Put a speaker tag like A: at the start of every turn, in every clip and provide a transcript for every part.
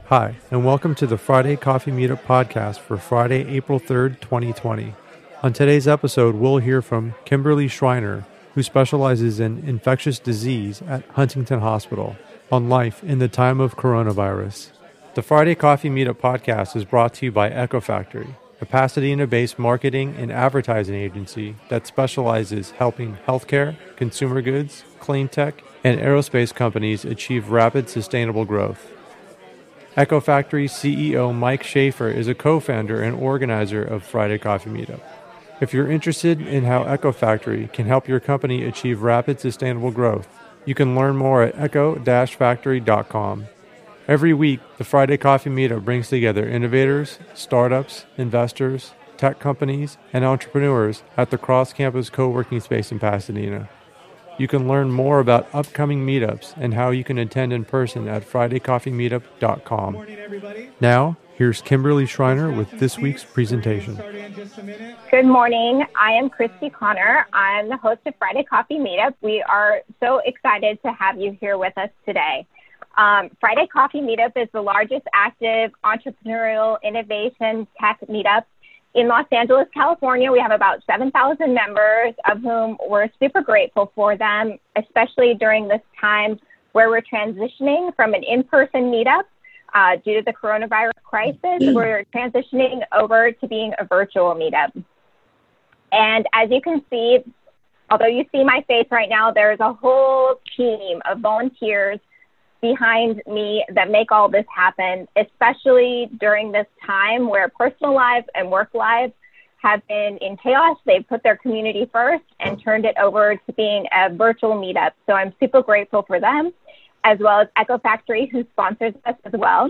A: Hi, and welcome to the Friday Coffee Meetup podcast for Friday, April 3rd, 2020. On today's episode, we'll hear from Kimberly Schreiner, who specializes in infectious disease at Huntington Hospital, on life in the time of coronavirus. The Friday Coffee Meetup podcast is brought to you by Echo Factory, a Pasadena-based marketing and advertising agency that specializes helping healthcare, consumer goods, clean tech, and aerospace companies achieve rapid, sustainable growth. Echo Factory CEO Mike Schaefer is a co-founder and organizer of Friday Coffee Meetup. If you're interested in how Echo Factory can help your company achieve rapid, sustainable growth, you can learn more at echo-factory.com. Every week, the Friday Coffee Meetup brings together innovators, startups, investors, tech companies, and entrepreneurs at the cross-campus co-working space in Pasadena. You can learn more about upcoming meetups and how you can attend in person at FridayCoffeeMeetup.com.
B: Good morning, everybody.
A: Now, here's Kimberly Schreiner with this week's presentation.
C: Good morning. I am Christy Connor. I'm the host of Friday Coffee Meetup. We are so excited to have you here with us today. Friday Coffee Meetup is the largest active entrepreneurial innovation tech meetup in Los Angeles, California. We have about 7,000 members, of whom we're super grateful for them, especially during this time where we're transitioning from an in-person meetup due to the coronavirus crisis. We're transitioning over to being a virtual meetup. And as you can see, although you see my face right now, there's a whole team of volunteers behind me that make all this happen, especially during this time where personal lives and work lives have been in chaos. They've put their community first and turned it over to being a virtual meetup. So I'm super grateful for them, as well as Echo Factory, who sponsors us as well.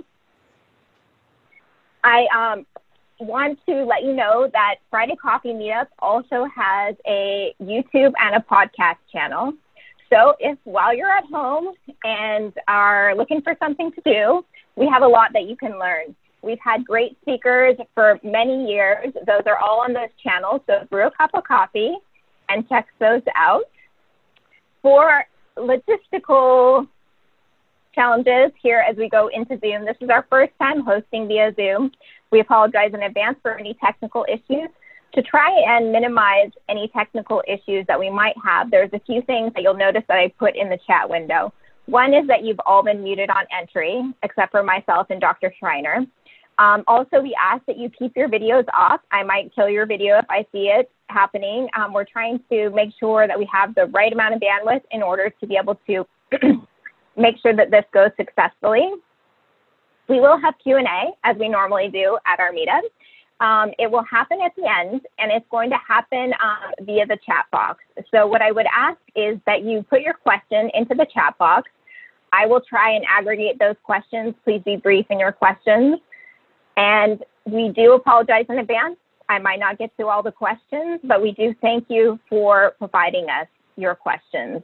C: I want to let you know that Friday Coffee Meetup also has a YouTube and a podcast channel. So if while you're at home and are looking for something to do, we have a lot that you can learn. We've had great speakers for many years. Those are all on those channels. So brew a cup of coffee and check those out. For logistical challenges here as we go into Zoom, this is our first time hosting via Zoom. We apologize in advance for any technical issues. To try and minimize any technical issues that we might have, there's a few things that you'll notice that I put in the chat window. One is that you've all been muted on entry, except for myself and Dr. Schreiner. Also, we ask that you keep your videos off. I might kill your video if I see it happening. We're trying to make sure that we have the right amount of bandwidth in order to be able to make sure that this goes successfully. We will have Q&A, as we normally do at our meetup. It will happen at the end, and it's going to happen via the chat box. So what I would ask is that you put your question into the chat box. I will try and aggregate those questions. Please be brief in your questions. And we do apologize in advance. I might not get to all the questions, but we do thank you for providing us your questions.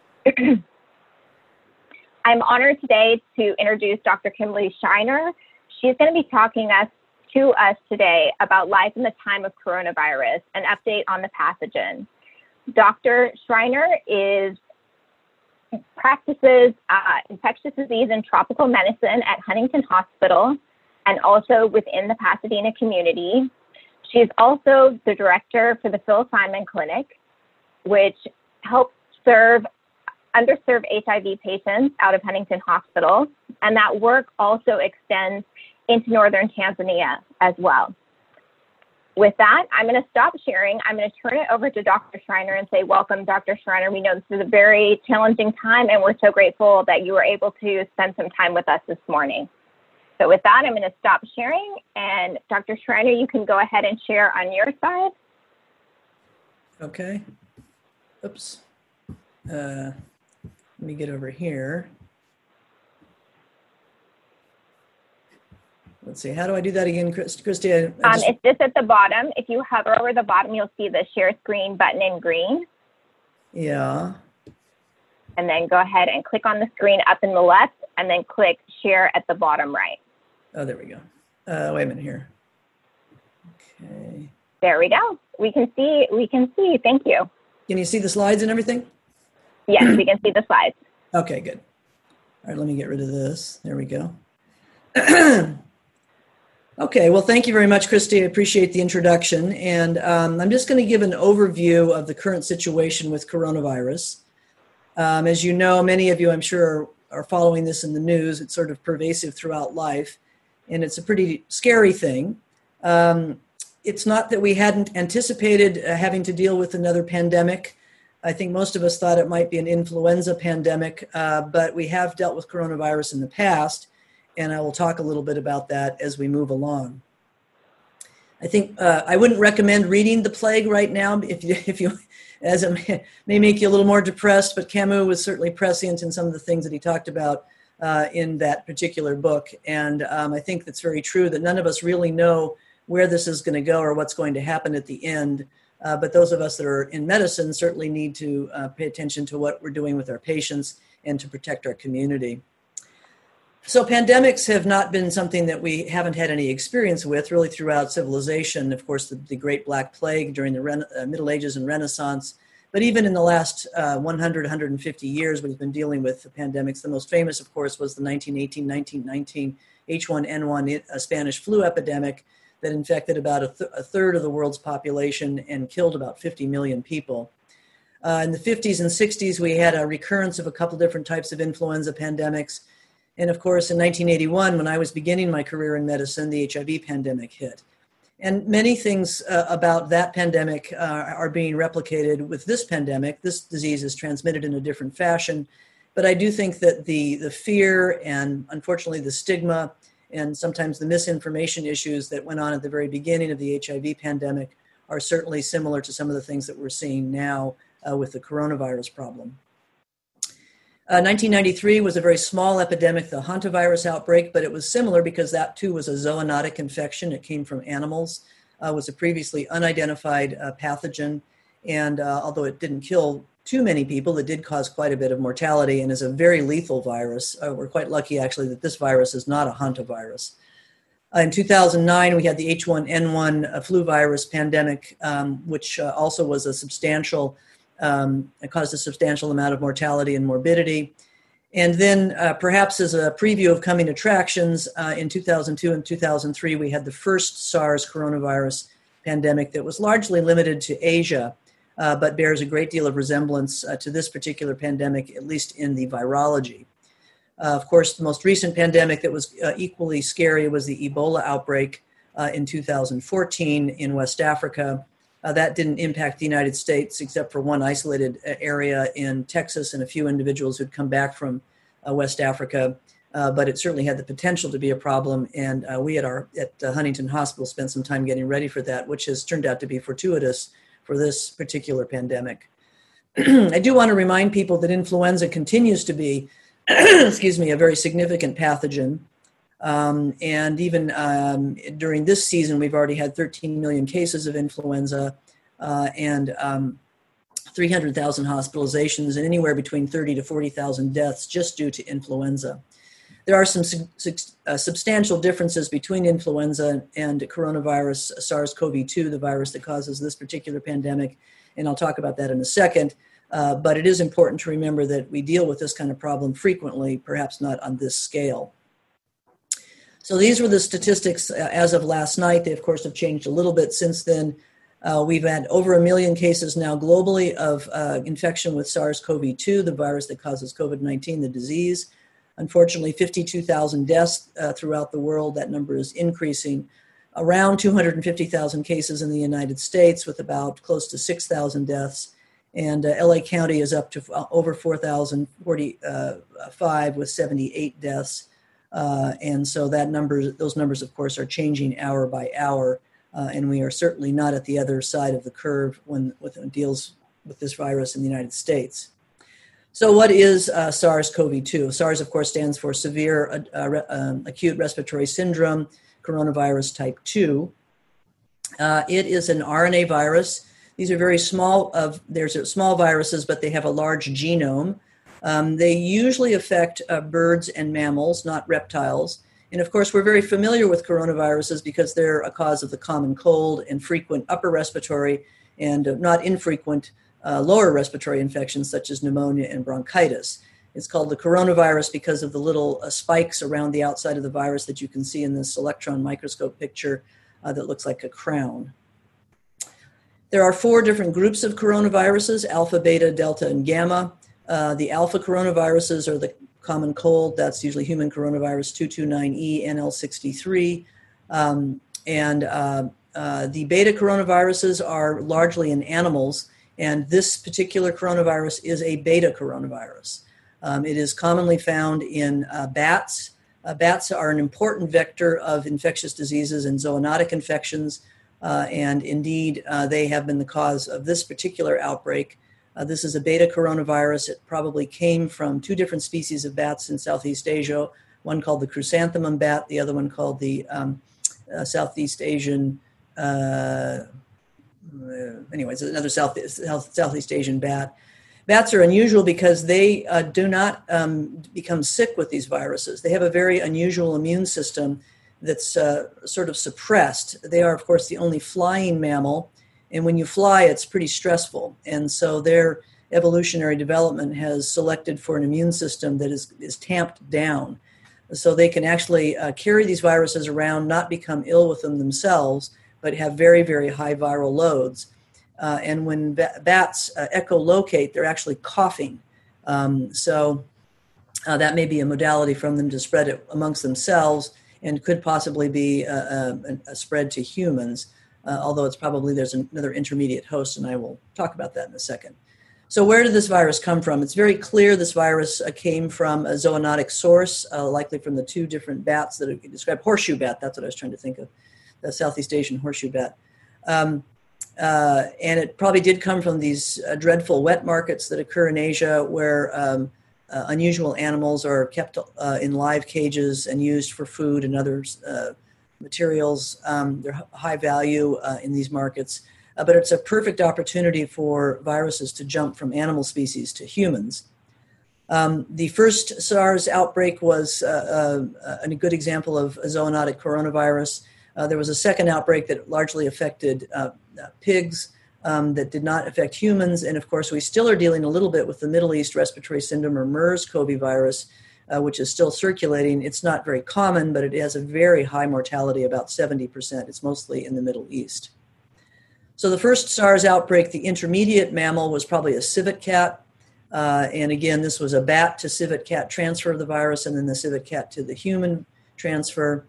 C: I'm honored today to introduce Dr. Kimberly Schreiner. She's going to be talking to us today about life in the time of coronavirus, an update on the pathogen. Dr. Schreiner practices infectious disease and tropical medicine at Huntington Hospital and also within the Pasadena community. She's also the director for the Phil Simon Clinic, which helps serve underserved HIV patients out of Huntington Hospital. And that work also extends into northern Tanzania as well. With that, I'm going to stop sharing. I'm going to turn it over to Dr. Schreiner and say, welcome, Dr. Schreiner. We know this is a very challenging time, and we're so grateful that you were able to spend some time with us this morning. So with that, I'm going to stop sharing, and Dr. Schreiner, you can go ahead and share on your side.
B: Okay. Oops. Let me get over here. Let's see, how do I do that again, Christy?
C: It's just at the bottom. If you hover over the bottom, you'll see the share screen button in green.
B: Yeah.
C: And then go ahead and click on the screen up in the left, and then click share at the bottom right.
B: Oh, there we go. Wait a minute here. Okay.
C: There we go. We can see. Thank you.
B: Can you see the slides and everything?
C: Yes, we can see the slides.
B: Okay, good. All right, let me get rid of this. There we go. Okay, well, thank you very much, Christy. I appreciate the introduction. And I'm just going to give an overview of the current situation with coronavirus. As you know, many of you, I'm sure, are following this in the news. It's sort of pervasive throughout life, and it's a pretty scary thing. It's not that we hadn't anticipated having to deal with another pandemic. I think most of us thought it might be an influenza pandemic, but we have dealt with coronavirus in the past, and I will talk a little bit about that as we move along. I think I wouldn't recommend reading The Plague right now if you as it may make you a little more depressed, but Camus was certainly prescient in some of the things that he talked about in that particular book. And I think that's very true that none of us really know where this is going to go or what's going to happen at the end. But those of us that are in medicine certainly need to pay attention to what we're doing with our patients and to protect our community. So pandemics have not been something that we haven't had any experience with really throughout civilization. Of course, the Great Black Plague during the Middle Ages and Renaissance. But even in the last 100, 150 years, we've been dealing with the pandemics. The most famous, of course, was the 1918-1919 H1N1 Spanish flu epidemic that infected about a third of the world's population and killed about 50 million people. In the 50s and 60s, we had a recurrence of a couple different types of influenza pandemics. And of course, in 1981, when I was beginning my career in medicine, the HIV pandemic hit. And many things about that pandemic are being replicated with this pandemic. This disease is transmitted in a different fashion. But I do think that the fear and unfortunately the stigma and sometimes the misinformation issues that went on at the very beginning of the HIV pandemic are certainly similar to some of the things that we're seeing now with the coronavirus problem. 1993 was a very small epidemic, the hantavirus outbreak, but it was similar because that too was a zoonotic infection. It came from animals, was a previously unidentified pathogen, and although it didn't kill too many people, it did cause quite a bit of mortality and is a very lethal virus. We're quite lucky actually that this virus is not a hantavirus. In 2009, we had the H1N1 flu virus pandemic, which also was a substantial it caused a substantial amount of mortality and morbidity. And then perhaps as a preview of coming attractions, in 2002 and 2003, we had the first SARS coronavirus pandemic that was largely limited to Asia, but bears a great deal of resemblance to this particular pandemic, at least in the virology. Of course, the most recent pandemic that was equally scary was the Ebola outbreak in 2014 in West Africa. That didn't impact the United States except for one isolated area in Texas and a few individuals who'd come back from West Africa. But it certainly had the potential to be a problem. And we at Huntington Hospital spent some time getting ready for that, which has turned out to be fortuitous for this particular pandemic. I do want to remind people that influenza continues to be, a very significant pathogen. And even during this season, we've already had 13 million cases of influenza and 300,000 hospitalizations and anywhere between 30 to 40,000 deaths just due to influenza. There are some substantial differences between influenza and coronavirus, SARS-CoV-2, the virus that causes this particular pandemic, and I'll talk about that in a second. But it is important to remember that we deal with this kind of problem frequently, perhaps not on this scale. So these were the statistics as of last night. They, of course, have changed a little bit since then. We've had over 1 million cases now globally of infection with SARS-CoV-2, the virus that causes COVID-19, the disease. Unfortunately, 52,000 deaths throughout the world. That number is increasing. Around 250,000 cases in the United States with about close to 6,000 deaths. And LA County is up to over 4,045 with 78 deaths. And so those numbers, of course, are changing hour by hour. And we are certainly not at the other side of the curve when it deals with this virus in the United States. So what is SARS-CoV-2? SARS, of course, stands for Severe Acute Respiratory Syndrome, Coronavirus Type 2. It is an RNA virus. These are very small. There's small viruses, but they have a large genome. They usually affect birds and mammals, not reptiles. And of course, we're very familiar with coronaviruses because they're a cause of the common cold and frequent upper respiratory and not infrequent lower respiratory infections such as pneumonia and bronchitis. It's called the coronavirus because of the little spikes around the outside of the virus that you can see in this electron microscope picture that looks like a crown. There are 4 different groups of coronaviruses: alpha, beta, delta, and gamma. The alpha coronaviruses are the common cold. That's usually human coronavirus 229E, NL63. The beta coronaviruses are largely in animals, and this particular coronavirus is a beta coronavirus. It is commonly found in bats. Bats are an important vector of infectious diseases and zoonotic infections, and indeed they have been the cause of this particular outbreak. This is a beta coronavirus. It probably came from 2 different species of bats in Southeast Asia, one called the chrysanthemum bat, the other one called the Southeast Asian, anyways, another Southeast Asian bat. Bats are unusual because they do not become sick with these viruses. They have a very unusual immune system that's sort of suppressed. They are, of course, the only flying mammal, and when you fly, it's pretty stressful. And so their evolutionary development has selected for an immune system that is tamped down. So they can actually carry these viruses around, not become ill with them themselves, but have very, very high viral loads. And when bats echolocate, they're actually coughing. So that may be a modality from them to spread it amongst themselves, and could possibly be a spread to humans, although it's probably there's another intermediate host, and I will talk about that in a second. So where did this virus come from? It's very clear this virus came from a zoonotic source, likely from the 2 different bats that are described. Horseshoe bat, that's what I was trying to think of, the Southeast Asian horseshoe bat. And it probably did come from these dreadful wet markets that occur in Asia, where unusual animals are kept in live cages and used for food and other materials. They're high value in these markets, but it's a perfect opportunity for viruses to jump from animal species to humans. The first SARS outbreak was a good example of a zoonotic coronavirus. There was a second outbreak that largely affected pigs that did not affect humans. And of course, we still are dealing a little bit with the Middle East respiratory syndrome, or MERS-CoV virus, which is still circulating. It's not very common, but it has a very high mortality, about 70%. It's mostly in the Middle East. So the first SARS outbreak, the intermediate mammal, was probably a civet cat. And again, this was a bat to civet cat transfer of the virus, and then the civet cat to the human transfer.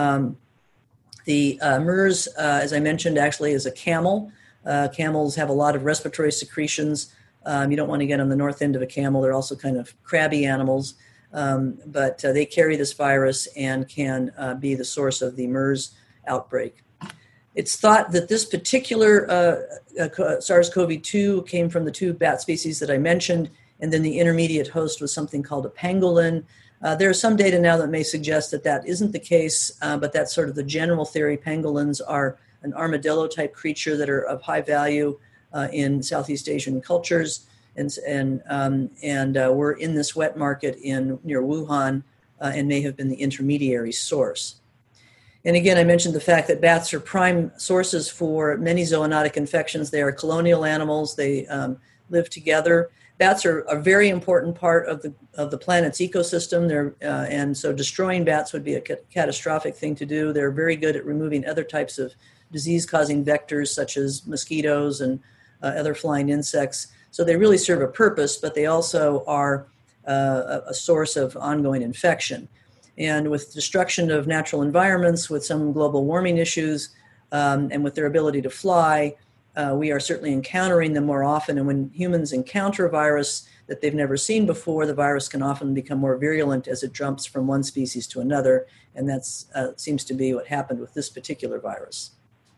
B: The MERS, as I mentioned, actually is a camel. Camels have a lot of respiratory secretions. You don't want to get on the north end of a camel. They're also kind of crabby animals. But they carry this virus and can be the source of the MERS outbreak. It's thought that this particular SARS-CoV-2 came from the 2 bat species that I mentioned, and then the intermediate host was something called a pangolin. There are some data now that may suggest that that isn't the case, but that's sort of the general theory. Pangolins are an armadillo-type creature that are of high value in Southeast Asian cultures, and were in this wet market near Wuhan and may have been the intermediary source. And again, I mentioned the fact that bats are prime sources for many zoonotic infections. They are colonial animals. They live together. Bats are a very important part of the planet's ecosystem. And so destroying bats would be a catastrophic thing to do. They're very good at removing other types of disease-causing vectors, such as mosquitoes and other flying insects. So they really serve a purpose, but they also are a source of ongoing infection. And with destruction of natural environments, with some global warming issues, and with their ability to fly, we are certainly encountering them more often. And when humans encounter a virus that they've never seen before, the virus can often become more virulent as it jumps from one species to another. And that seems to be what happened with this particular virus.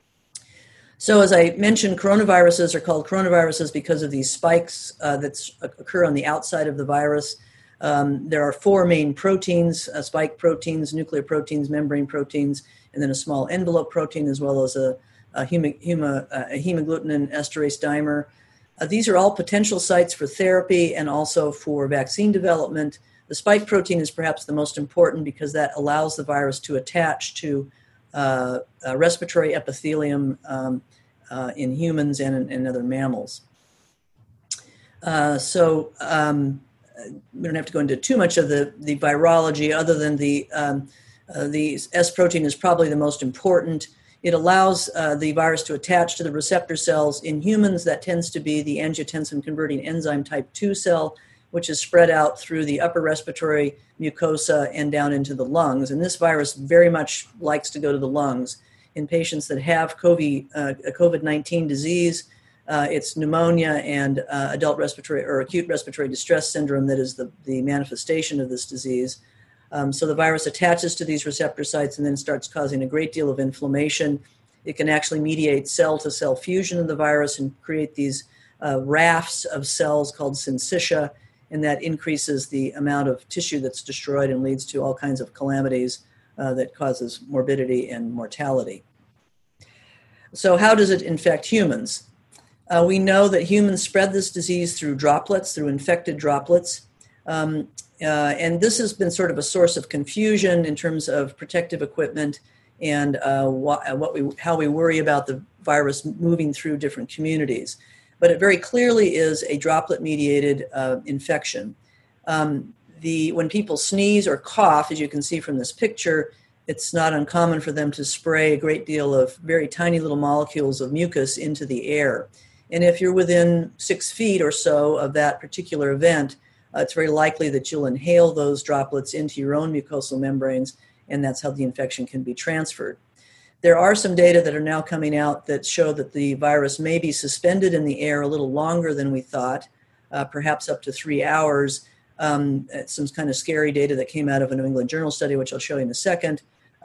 B: So as I mentioned, coronaviruses are called coronaviruses because of these spikes that occur on the outside of the virus. There are 4 main proteins, spike proteins, nuclear proteins, membrane proteins, and then a small envelope protein, as well as a hemagglutinin esterase dimer. These are all potential sites for therapy and also for vaccine development. The spike protein is perhaps the most important because that allows the virus to attach to respiratory epithelium in humans and in other mammals. we don't have to go into too much of the virology, other than the S protein is probably the most important. It allows the virus to attach to the receptor cells. In humans, that tends to be the angiotensin-converting enzyme type 2 cell, which is spread out through the upper respiratory mucosa and down into the lungs. And this virus very much likes to go to the lungs. In patients that have COVID-19 disease, it's pneumonia and adult respiratory or acute respiratory distress syndrome that is the manifestation of this disease. So the virus attaches to these receptor sites and then starts causing a great deal of inflammation. It can actually mediate cell-to-cell fusion of the virus and create these rafts of cells called syncytia, and that increases the amount of tissue that's destroyed and leads to all kinds of calamities that causes morbidity and mortality. So how does it infect humans? We know that humans spread this disease through droplets, through infected droplets. And this has been sort of a source of confusion in terms of protective equipment and how we worry about the virus moving through different communities. But it very clearly is a droplet-mediated infection. When people sneeze or cough, as you can see from this picture, it's not uncommon for them to spray a great deal of very tiny little molecules of mucus into the air. And if you're within 6 feet or so of that particular event, it's very likely that you'll inhale those droplets into your own mucosal membranes, and that's how the infection can be transferred. There are some data that are now coming out that show that the virus may be suspended in the air a little longer than we thought, perhaps up to 3 hours. Some kind of scary data that came out of a New England Journal study, which I'll show you in a second.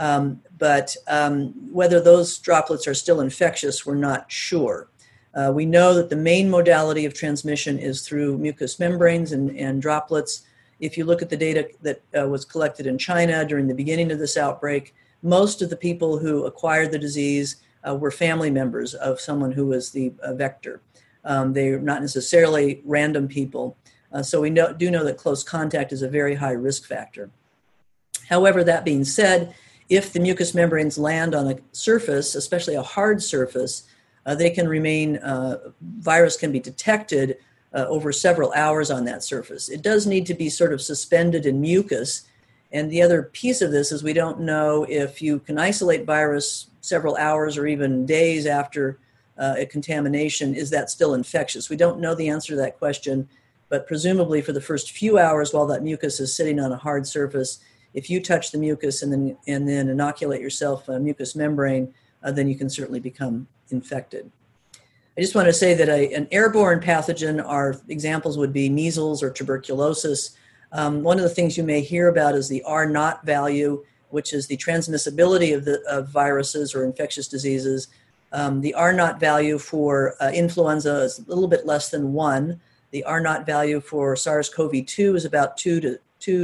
B: But whether those droplets are still infectious, we're not sure. We know that the main modality of transmission is through mucous membranes and droplets. If you look at the data that was collected in China during the beginning of this outbreak, most of the people who acquired the disease were family members of someone who was the vector. They're not necessarily random people. So we do know that close contact is a very high risk factor. However, that being said, if the mucous membranes land on a surface, especially a hard surface, they can remain, virus can be detected over several hours on that surface. It does need to be sort of suspended in mucus. And the other piece of this is we don't know if you can isolate virus several hours or even days after a contamination, is that still infectious? We don't know the answer to that question, but presumably for the first few hours while that mucus is sitting on a hard surface, if you touch the mucus and then inoculate yourself a mucous membrane, then you can certainly become infected. I just want to say that an airborne pathogen, our examples would be measles or tuberculosis. One of the things you may hear about is the R0 value, which is the transmissibility of viruses or infectious diseases. The R0 value for influenza is a little bit less than 1. The R0 value for SARS-CoV-2 is about 2 to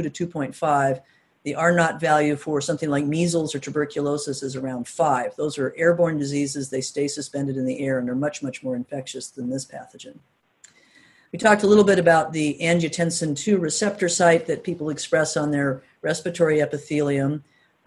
B: 2.5. The R0 value for something like measles or tuberculosis is around 5. Those are airborne diseases. They stay suspended in the air and are much, much more infectious than this pathogen. We talked a little bit about the angiotensin II receptor site that people express on their respiratory epithelium.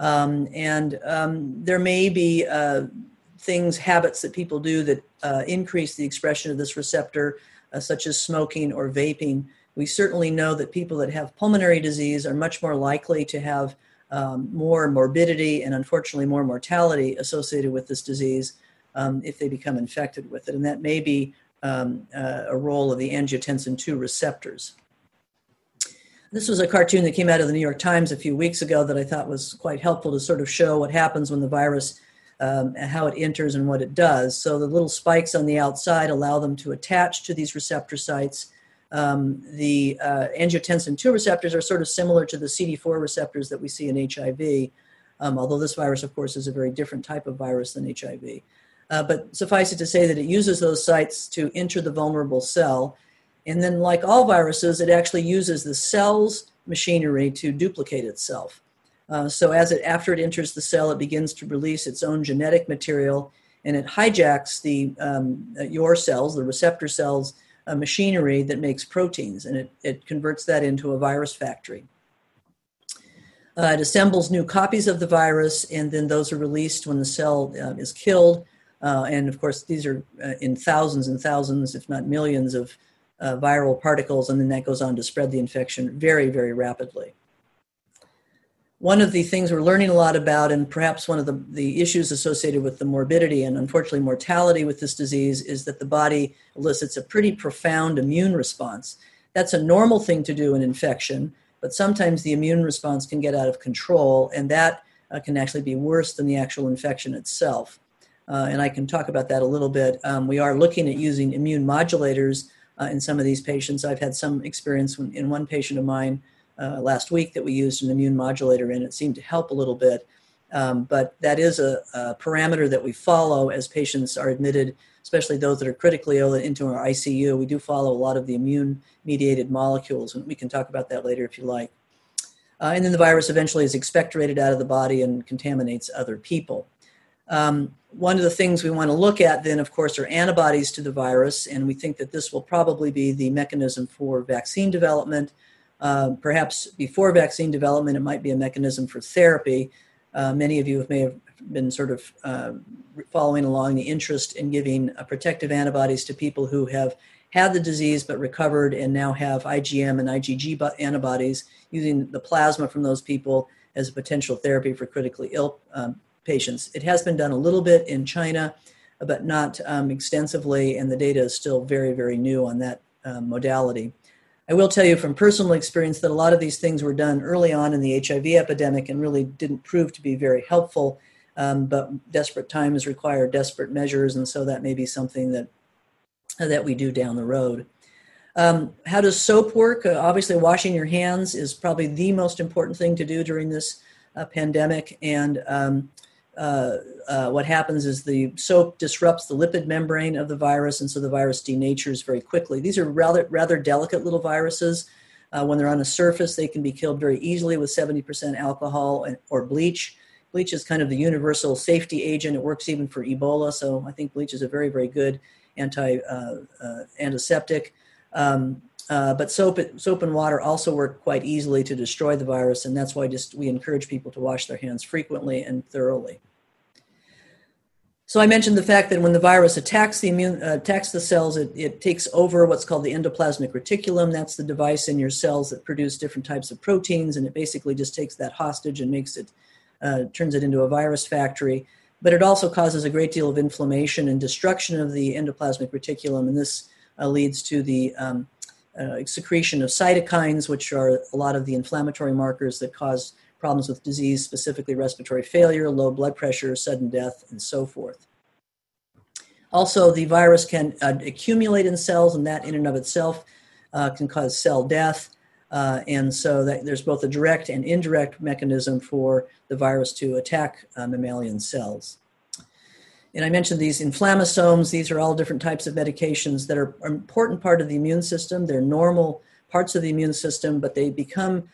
B: There may be habits that people do that increase the expression of this receptor, such as smoking or vaping. We certainly know that people that have pulmonary disease are much more likely to have more morbidity and unfortunately more mortality associated with this disease if they become infected with it. And that may be a role of the angiotensin II receptors. This was a cartoon that came out of the New York Times a few weeks ago that I thought was quite helpful to sort of show what happens when the virus, how it enters and what it does. So the little spikes on the outside allow them to attach to these receptor sites. The angiotensin II receptors are sort of similar to the CD4 receptors that we see in HIV, although this virus, of course, is a very different type of virus than HIV. But suffice it to say that it uses those sites to enter the vulnerable cell. And then, like all viruses, it actually uses the cell's machinery to duplicate itself. So after it enters the cell, it begins to release its own genetic material, and it hijacks your cells, the receptor cells, machinery that makes proteins, and it converts that into a virus factory. It assembles new copies of the virus, and then those are released when the cell is killed. And of course, these are in thousands and thousands, if not millions, of viral particles, and then that goes on to spread the infection very, very rapidly. One of the things we're learning a lot about, and perhaps one of the issues associated with the morbidity and unfortunately mortality with this disease, is that the body elicits a pretty profound immune response. That's a normal thing to do in infection, but sometimes the immune response can get out of control, and that can actually be worse than the actual infection itself. And I can talk about that a little bit. We are looking at using immune modulators in some of these patients. I've had some experience in one patient of mine last week that we used an immune modulator in. It seemed to help a little bit. But that is a parameter that we follow as patients are admitted, especially those that are critically ill, into our ICU. We do follow a lot of the immune-mediated molecules, and we can talk about that later if you like. And then the virus eventually is expectorated out of the body and contaminates other people. One of the things we want to look at then, of course, are antibodies to the virus, and we think that this will probably be the mechanism for vaccine development. Perhaps before vaccine development, it might be a mechanism for therapy. Many of you may have been sort of following along the interest in giving protective antibodies to people who have had the disease but recovered and now have IgM and IgG antibodies, using the plasma from those people as a potential therapy for critically ill patients. It has been done a little bit in China, but not extensively, and the data is still very, very new on that modality. I will tell you from personal experience that a lot of these things were done early on in the HIV epidemic and really didn't prove to be very helpful, but desperate times require desperate measures, and so that may be something that we do down the road. How does soap work? Obviously, washing your hands is probably the most important thing to do during this pandemic, and what happens is the soap disrupts the lipid membrane of the virus, and so the virus denatures very quickly. These are rather delicate little viruses. When they're on a surface, they can be killed very easily with 70% alcohol or bleach. Bleach is kind of the universal safety agent. It works even for Ebola, so I think bleach is a very, very good antiseptic. But soap and water also work quite easily to destroy the virus, and that's why we encourage people to wash their hands frequently and thoroughly. So I mentioned the fact that when the virus attacks the cells, it takes over what's called the endoplasmic reticulum. That's the device in your cells that produce different types of proteins, and it basically just takes that hostage and turns it into a virus factory. But it also causes a great deal of inflammation and destruction of the endoplasmic reticulum, and this leads to the secretion of cytokines, which are a lot of the inflammatory markers that cause problems with disease, specifically respiratory failure, low blood pressure, sudden death, and so forth. Also, the virus can accumulate in cells, and that in and of itself can cause cell death. And so there's both a direct and indirect mechanism for the virus to attack mammalian cells. And I mentioned these inflammasomes. These are all different types of medications that are an important part of the immune system. They're normal parts of the immune system, but they become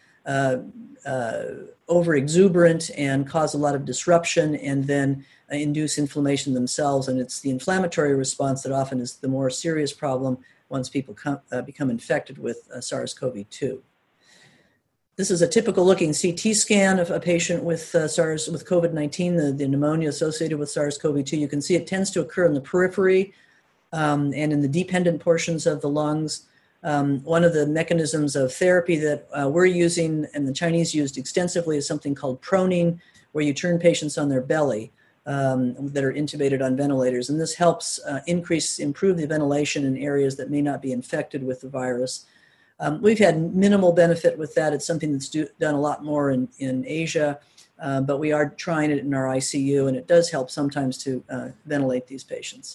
B: over-exuberant and cause a lot of disruption and then induce inflammation themselves. And it's the inflammatory response that often is the more serious problem once people become infected with SARS-CoV-2. This is a typical looking CT scan of a patient with COVID-19, the pneumonia associated with SARS-CoV-2. You can see it tends to occur in the periphery and in the dependent portions of the lungs. One of the mechanisms of therapy that we're using and the Chinese used extensively is something called proning, where you turn patients on their belly that are intubated on ventilators. And this helps improve the ventilation in areas that may not be infected with the virus. We've had minimal benefit with that. It's something that's done a lot more in Asia, but we are trying it in our ICU, and it does help sometimes to ventilate these patients.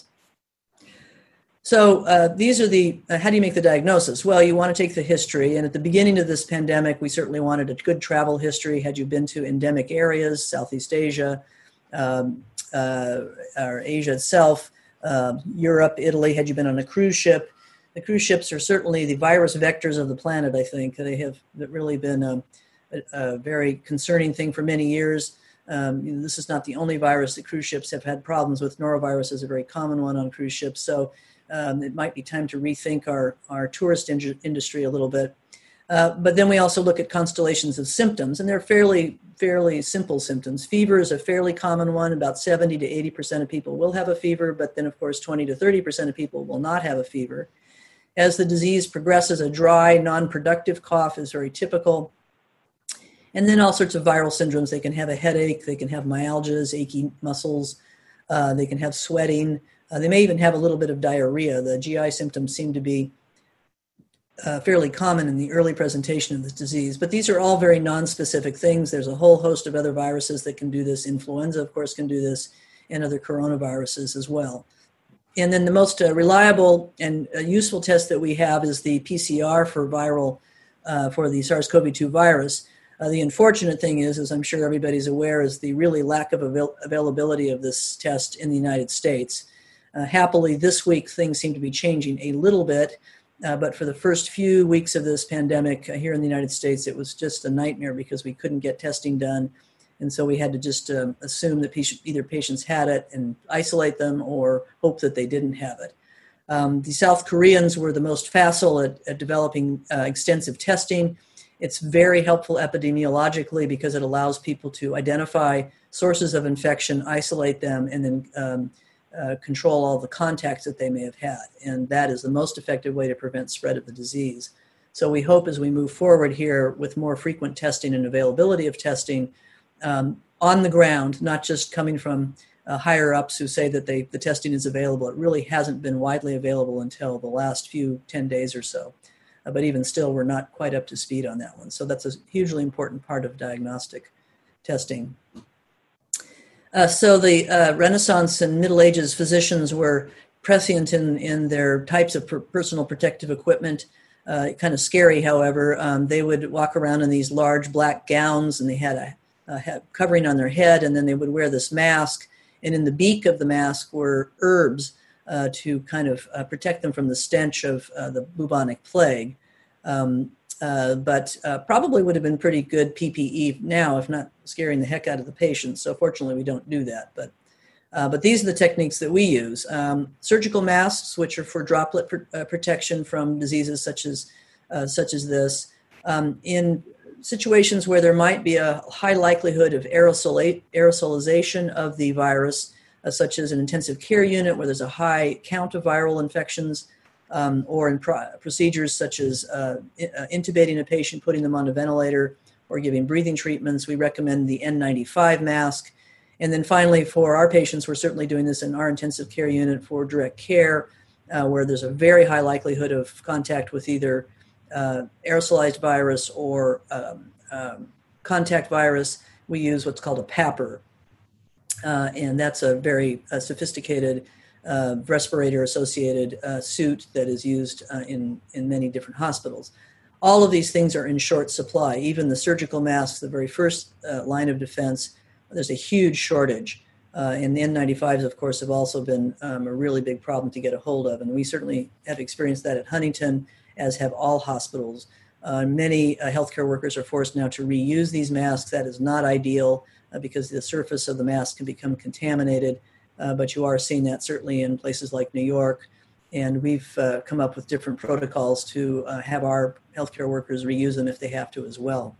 B: So these are how do you make the diagnosis? Well, you want to take the history, and at the beginning of this pandemic, we certainly wanted a good travel history. Had you been to endemic areas, Southeast Asia, or Asia itself, Europe, Italy, had you been on a cruise ship? The cruise ships are certainly the virus vectors of the planet, I think. They have really been a very concerning thing for many years. This is not the only virus that cruise ships have had problems with. Norovirus is a very common one on cruise ships. So it might be time to rethink our tourist industry a little bit. But then we also look at constellations of symptoms, and they're fairly simple symptoms. Fever is a fairly common one. About 70 to 80% of people will have a fever, but then, of course, 20 to 30% of people will not have a fever. As the disease progresses, a dry, non-productive cough is very typical. And then all sorts of viral syndromes. They can have a headache, they can have myalgias, achy muscles, they can have sweating. They may even have a little bit of diarrhea. The GI symptoms seem to be fairly common in the early presentation of this disease. But these are all very non-specific things. There's a whole host of other viruses that can do this. Influenza, of course, can do this, and other coronaviruses as well. And then the most reliable and useful test that we have is the PCR for for the SARS-CoV-2 virus. The unfortunate thing is, as I'm sure everybody's aware, is the really lack of availability of this test in the United States. Happily, this week things seem to be changing a little bit, but for the first few weeks of this pandemic here in the United States, it was just a nightmare because we couldn't get testing done. And so we had to just assume that either patients had it and isolate them or hope that they didn't have it. The South Koreans were the most facile at developing extensive testing. It's very helpful epidemiologically because it allows people to identify sources of infection, isolate them, and then control all the contacts that they may have had. And that is the most effective way to prevent spread of the disease. So we hope as we move forward here with more frequent testing and availability of testing on the ground, not just coming from higher ups who say that the testing is available. It really hasn't been widely available until the last 10 days or so. But even still, we're not quite up to speed on that one. So that's a hugely important part of diagnostic testing. So the Renaissance and Middle Ages physicians were prescient in their types of personal protective equipment. Kind of scary, however. They would walk around in these large black gowns, and they had a covering on their head, and then they would wear this mask. And in the beak of the mask were herbs to kind of protect them from the stench of the bubonic plague. But probably would have been pretty good PPE now, if not scaring the heck out of the patients. So fortunately, we don't do that. But these are the techniques that we use. Surgical masks, which are for droplet protection from diseases such as this. In situations where there might be a high likelihood of aerosolization of the virus, such as an intensive care unit where there's a high count of viral infections, or in procedures such as intubating a patient, putting them on a ventilator, or giving breathing treatments, we recommend the N95 mask. And then finally, for our patients, we're certainly doing this in our intensive care unit for direct care, where there's a very high likelihood of contact with either aerosolized virus or contact virus. We use what's called a PAPR, and that's a very sophisticated respirator-associated suit that is used in many different hospitals. All of these things are in short supply. Even the surgical masks, the very first line of defense, there's a huge shortage. And the N95s, of course, have also been a really big problem to get a hold of. And we certainly have experienced that at Huntington, as have all hospitals. Many healthcare workers are forced now to reuse these masks. That is not ideal because the surface of the mask can become contaminated. But you are seeing that certainly in places like New York. And we've come up with different protocols to have our healthcare workers reuse them if they have to as well.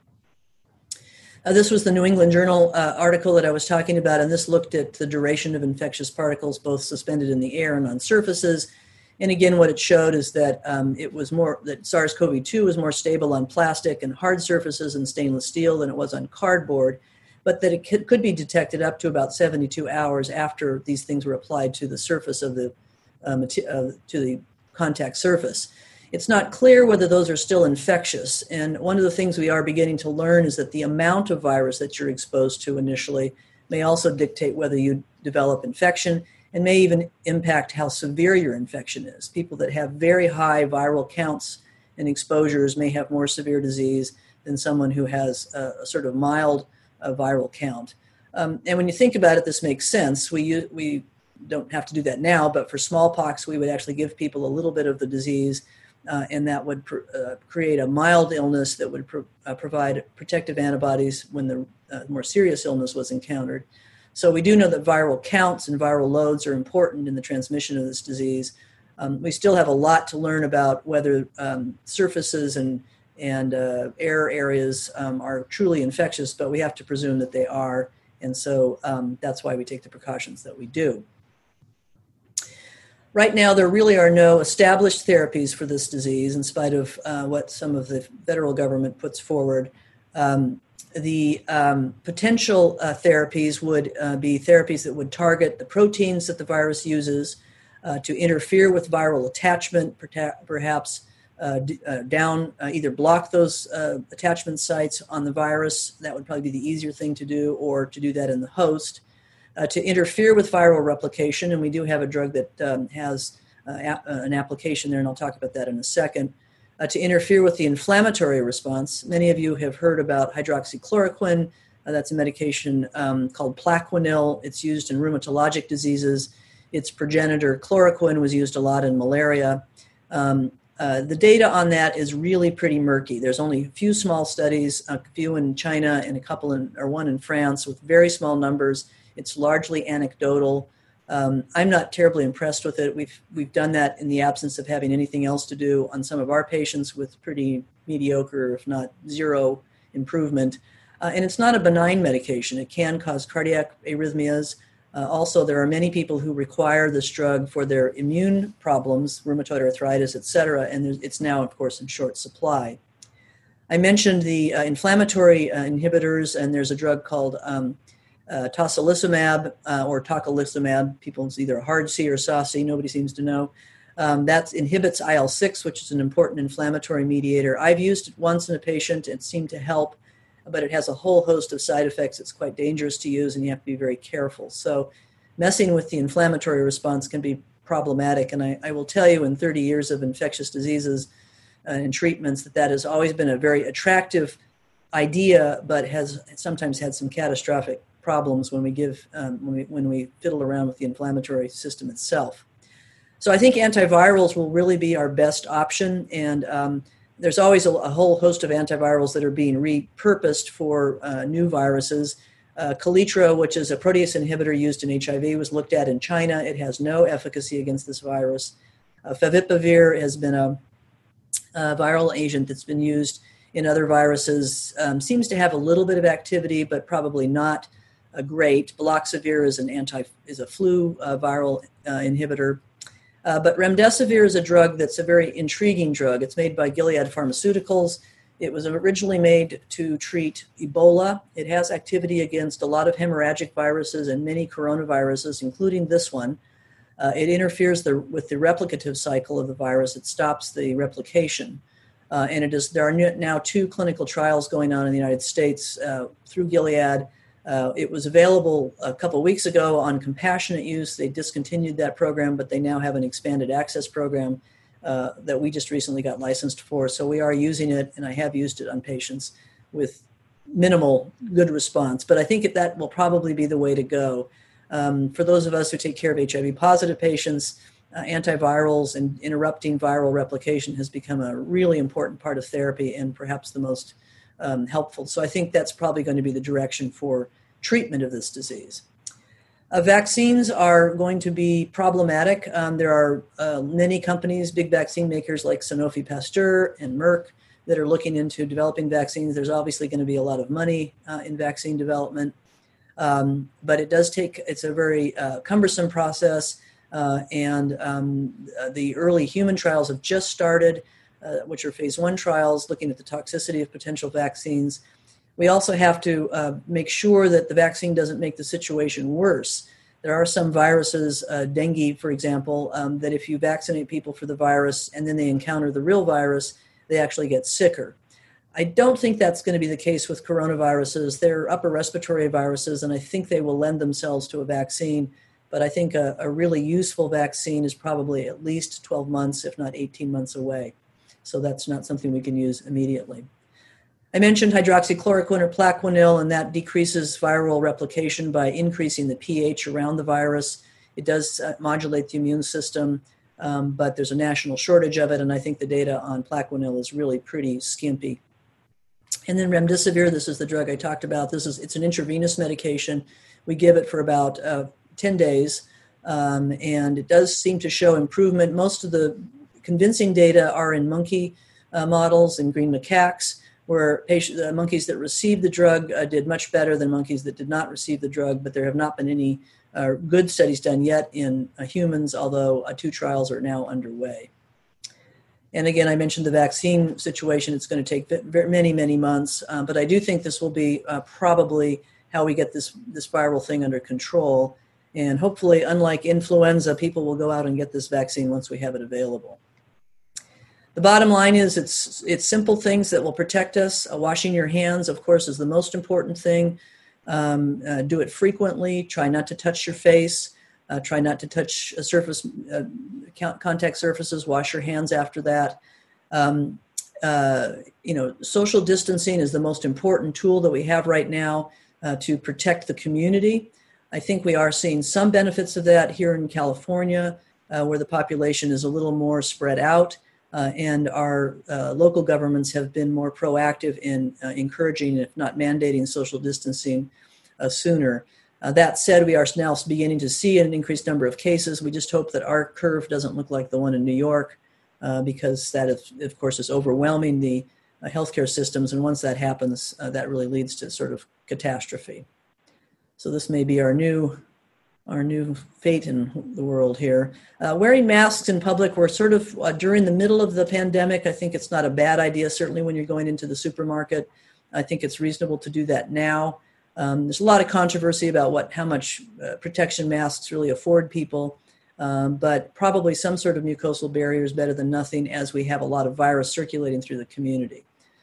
B: This was the New England Journal article that I was talking about, and this looked at the duration of infectious particles, both suspended in the air and on surfaces. And again, what it showed is that that SARS-CoV-2 was more stable on plastic and hard surfaces and stainless steel than it was on cardboard, but that it could be detected up to about 72 hours after these things were applied to the surface of the to the contact surface. It's not clear whether those are still infectious, and one of the things we are beginning to learn is that the amount of virus that you're exposed to initially may also dictate whether you develop infection and may even impact how severe your infection is. People that have very high viral counts and exposures may have more severe disease than someone who has a sort of mild viral count. And when you think about it, this makes sense. We don't have to do that now, but for smallpox, we would actually give people a little bit of the disease, and that would create a mild illness that would provide protective antibodies when the more serious illness was encountered. So we do know that viral counts and viral loads are important in the transmission of this disease. We still have a lot to learn about whether surfaces and air areas are truly infectious, but we have to presume that they are, and so that's why we take the precautions that we do. Right now, there really are no established therapies for this disease, in spite of what some of the federal government puts forward. The potential therapies would be therapies that would target the proteins that the virus uses to interfere with viral attachment, perhaps either block those attachment sites on the virus. That would probably be the easier thing to do, or to do that in the host. To interfere with viral replication, and we do have a drug that has an application there, and I'll talk about that in a second. To interfere with the inflammatory response. Many of you have heard about hydroxychloroquine. That's a medication called Plaquenil. It's used in rheumatologic diseases. Its progenitor, chloroquine, was used a lot in malaria. The data on that is really pretty murky. There's only a few small studies, a few in China and one in France, with very small numbers. It's largely anecdotal. I'm not terribly impressed with it. We've done that in the absence of having anything else to do on some of our patients with pretty mediocre, if not zero, improvement. And it's not a benign medication. It can cause cardiac arrhythmias. Also, there are many people who require this drug for their immune problems, rheumatoid arthritis, et cetera, and it's now, of course, in short supply. I mentioned the inflammatory inhibitors, and there's a drug called tocilizumab or tocilizumab. It's either a hard C or soft C, nobody seems to know. That inhibits IL-6, which is an important inflammatory mediator. I've used it once in a patient. It seemed to help, but it has a whole host of side effects. It's quite dangerous to use, and you have to be very careful. So messing with the inflammatory response can be problematic, and I will tell you, in 30 years of infectious diseases and treatments, that has always been a very attractive idea, but has sometimes had some catastrophic problems when we fiddle around with the inflammatory system itself. So I think antivirals will really be our best option, and there's always a whole host of antivirals that are being repurposed for new viruses. Kaletra, which is a protease inhibitor used in HIV, was looked at in China. It has no efficacy against this virus. Favipiravir has been a viral agent that's been used in other viruses. Seems to have a little bit of activity, but probably not great. Baloxavir is a flu viral inhibitor. But remdesivir is a drug that's a very intriguing drug. It's made by Gilead Pharmaceuticals. It was originally made to treat Ebola. It has activity against a lot of hemorrhagic viruses and many coronaviruses, including this one. It interferes with the replicative cycle of the virus. It stops the replication. And there are now 2 clinical trials going on in the United States through Gilead. It was available a couple weeks ago on compassionate use. They discontinued that program, but they now have an expanded access program that we just recently got licensed for. So we are using it, and I have used it on patients with minimal good response. But I think that will probably be the way to go. For those of us who take care of HIV-positive patients, antivirals and interrupting viral replication has become a really important part of therapy, and perhaps the most helpful. So I think that's probably going to be the direction for treatment of this disease. Vaccines are going to be problematic. There are many companies, big vaccine makers like Sanofi Pasteur and Merck, that are looking into developing vaccines. There's obviously going to be a lot of money in vaccine development, but it's a very cumbersome process, and the early human trials have just started, which are phase 1 trials looking at the toxicity of potential vaccines. We also have to make sure that the vaccine doesn't make the situation worse. There are some viruses, dengue, for example, that if you vaccinate people for the virus and then they encounter the real virus, they actually get sicker. I don't think that's going to be the case with coronaviruses. They're upper respiratory viruses, and I think they will lend themselves to a vaccine. But I think a really useful vaccine is probably at least 12 months, if not 18 months away. So that's not something we can use immediately. I mentioned hydroxychloroquine or Plaquenil, and that decreases viral replication by increasing the pH around the virus. It does modulate the immune system, but there's a national shortage of it, and I think the data on Plaquenil is really pretty skimpy. And then remdesivir, this is the drug I talked about. It's an intravenous medication. We give it for about 10 days, and it does seem to show improvement. Most of the convincing data are in monkey models and green macaques, where monkeys that received the drug did much better than monkeys that did not receive the drug, but there have not been any good studies done yet in humans, although 2 trials are now underway. And again, I mentioned the vaccine situation. It's going to take many, many months, but I do think this will be probably how we get this viral thing under control. And hopefully, unlike influenza, people will go out and get this vaccine once we have it available. The bottom line is it's simple things that will protect us. Washing your hands, of course, is the most important thing. Do it frequently. Try not to touch your face. Try not to touch a surface, contact surfaces. Wash your hands after that. Social distancing is the most important tool that we have right now to protect the community. I think we are seeing some benefits of that here in California, where the population is a little more spread out, and our local governments have been more proactive in encouraging, if not mandating, social distancing sooner. That said, we are now beginning to see an increased number of cases. We just hope that our curve doesn't look like the one in New York, because that, of course, is overwhelming the healthcare systems. And once that happens, that really leads to sort of catastrophe. So this may be our new fate in the world here. Wearing masks in public, we're sort of during the middle of the pandemic. I think it's not a bad idea, certainly when you're going into the supermarket. I think it's reasonable to do that now. There's a lot of controversy about how much protection masks really afford people, but probably some sort of mucosal barrier is better than nothing, as we have a lot of virus circulating through the community.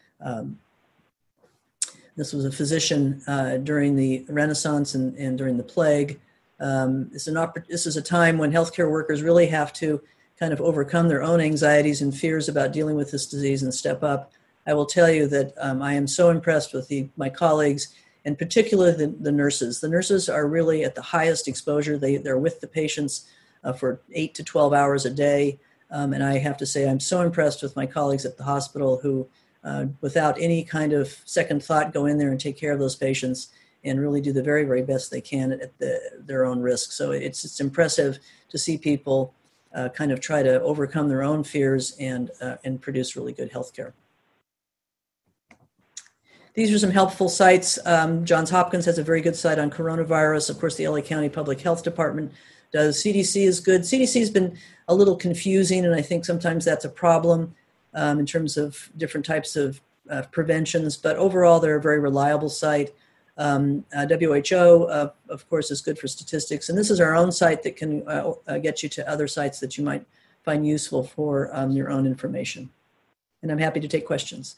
B: This was a physician during the Renaissance and during the plague. This is a time when healthcare workers really have to kind of overcome their own anxieties and fears about dealing with this disease and step up. I will tell you that I am so impressed with my colleagues, in particular the nurses. The nurses are really at the highest exposure. They're with the patients for 8 to 12 hours a day. And I have to say I'm so impressed with my colleagues at the hospital who, without any kind of second thought, go in there and take care of those patients and really do the very, very best they can at their own risk. So it's impressive to see people kind of try to overcome their own fears and produce really good health care. These are some helpful sites. Johns Hopkins has a very good site on coronavirus. Of course, the LA County Public Health Department does. CDC is good. CDC has been a little confusing, and I think sometimes that's a problem in terms of different types of preventions. But overall, they're a very reliable site. WHO, of course, is good for statistics. And this is our own site that can get you to other sites that you might find useful for your own information. And I'm happy to take questions.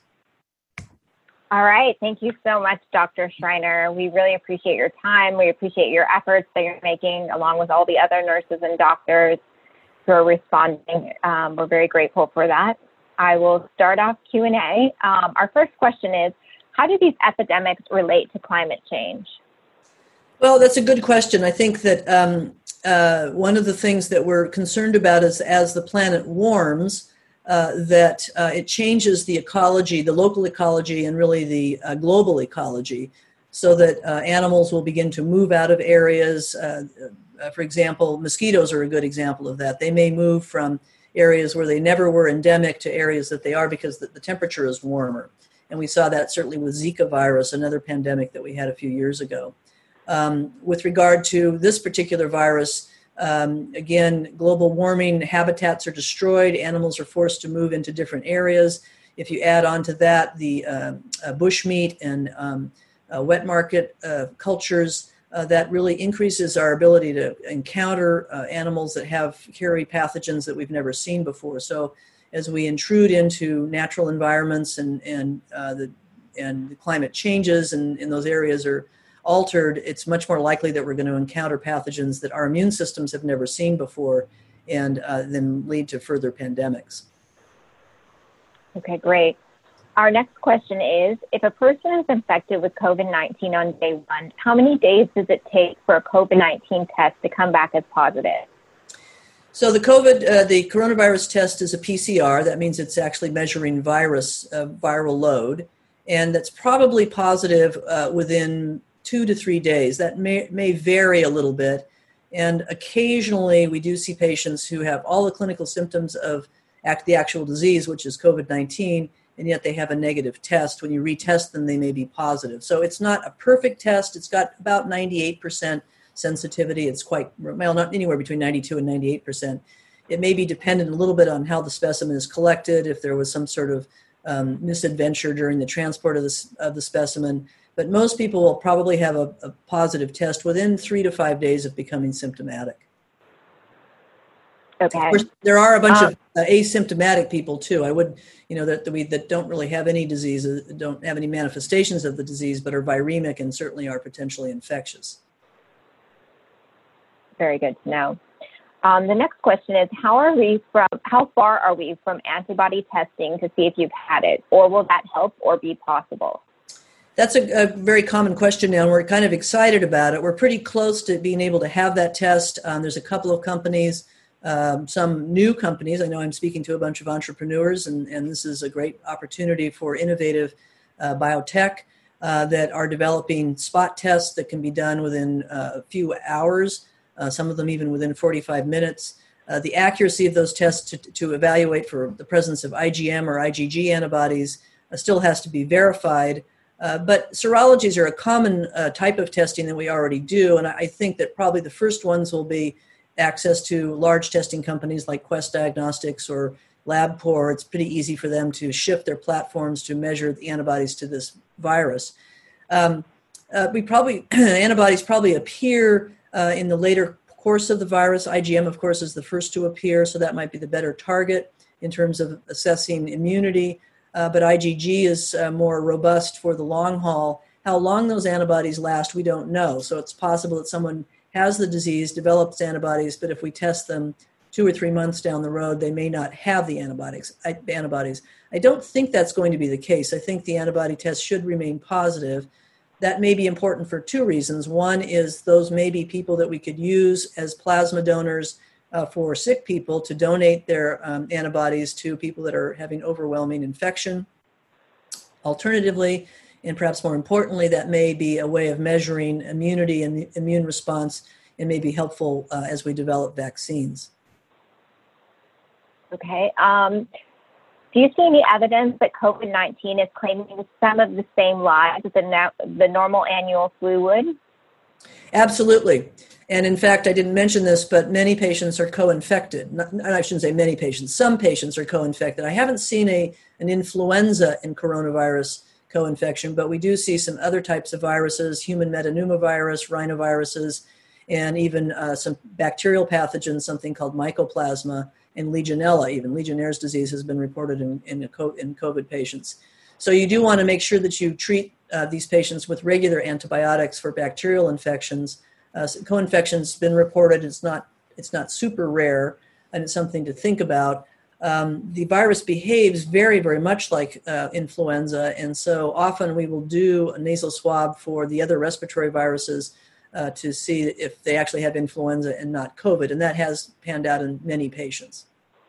C: All right. Thank you so much, Dr. Schreiner. We really appreciate your time. We appreciate your efforts that you're making, along with all the other nurses and doctors who are responding. We're very grateful for that. I will start off Q&A. Our first question is, how do these epidemics relate to climate change?
B: Well, that's a good question. I think that one of the things that we're concerned about is as the planet warms, that it changes the ecology, the local ecology, and really the global ecology, so that animals will begin to move out of areas. For example, mosquitoes are a good example of that. They may move from areas where they never were endemic to areas that they are because the temperature is warmer. And we saw that certainly with Zika virus, another pandemic that we had a few years ago. With regard to this particular virus, again, global warming, habitats are destroyed, animals are forced to move into different areas. If you add on to that the bushmeat and wet market cultures, that really increases our ability to encounter animals that carry pathogens that we've never seen before. So as we intrude into natural environments and the climate changes and those areas are altered, it's much more likely that we're going to encounter pathogens that our immune systems have never seen before and then lead to further pandemics.
C: Okay, great. Our next question is, if a person is infected with COVID-19 on day 1, how many days does it take for a COVID-19 test to come back as positive?
B: So the coronavirus test is a PCR. That means it's actually measuring viral load, and that's probably positive within 2 to 3 days. That may vary a little bit, and occasionally we do see patients who have all the clinical symptoms of the actual disease, which is COVID-19, and yet they have a negative test. When you retest them, they may be positive. So it's not a perfect test. It's got about 98% sensitivity. It's quite, well, not anywhere between 92 and 98%. It may be dependent a little bit on how the specimen is collected, if there was some sort of misadventure during the transport of the specimen. But most people will probably have a positive test within 3 to 5 days of becoming symptomatic.
C: Okay.
B: Of course, there are a bunch of asymptomatic people too. I would, that don't really have any disease, don't have any manifestations of the disease, but are viremic and certainly are potentially infectious.
C: Very good to know. The next question is, how far are we from antibody testing to see if you've had it, or will that help or be possible?
B: That's a very common question now, and we're kind of excited about it. We're pretty close to being able to have that test. There's a couple of companies, some new companies. I know I'm speaking to a bunch of entrepreneurs, and this is a great opportunity for innovative biotech that are developing spot tests that can be done within a few hours, some of them even within 45 minutes. The accuracy of those tests to evaluate for the presence of IgM or IgG antibodies still has to be verified. But serologies are a common type of testing that we already do, and I think that probably the first ones will be access to large testing companies like Quest Diagnostics or LabCorp. It's pretty easy for them to shift their platforms to measure the antibodies to this virus. Antibodies probably appear in the later course of the virus. IgM, of course, is the first to appear, so that might be the better target in terms of assessing immunity. But IgG is more robust for the long haul. How long those antibodies last, we don't know. So it's possible that someone has the disease, develops antibodies, but if we test them 2 or 3 months down the road, they may not have the antibodies. I don't think that's going to be the case. I think the antibody test should remain positive. That may be important for 2 reasons. One is those may be people that we could use as plasma donors for sick people to donate their antibodies to people that are having overwhelming infection. Alternatively, and perhaps more importantly, that may be a way of measuring immunity and the immune response and may be helpful as we develop vaccines.
C: Okay. Do you see any evidence that COVID-19 is claiming some of the same lives that the normal annual flu would?
B: Absolutely. And in fact, I didn't mention this, but many patients are co-infected. I shouldn't say many patients. Some patients are co-infected. I haven't seen an influenza in coronavirus co-infection, but we do see some other types of viruses, human metapneumovirus, rhinoviruses, and even some bacterial pathogens, something called mycoplasma and Legionella. Even Legionnaire's disease has been reported in COVID patients. So you do want to make sure that you treat these patients with regular antibiotics for bacterial infections. Co-infection's been reported. It's not super rare, and it's something to think about. The virus behaves very, very much like influenza, and so often we will do a nasal swab for the other respiratory viruses to see if they actually have influenza and not COVID, and that has panned out in many patients.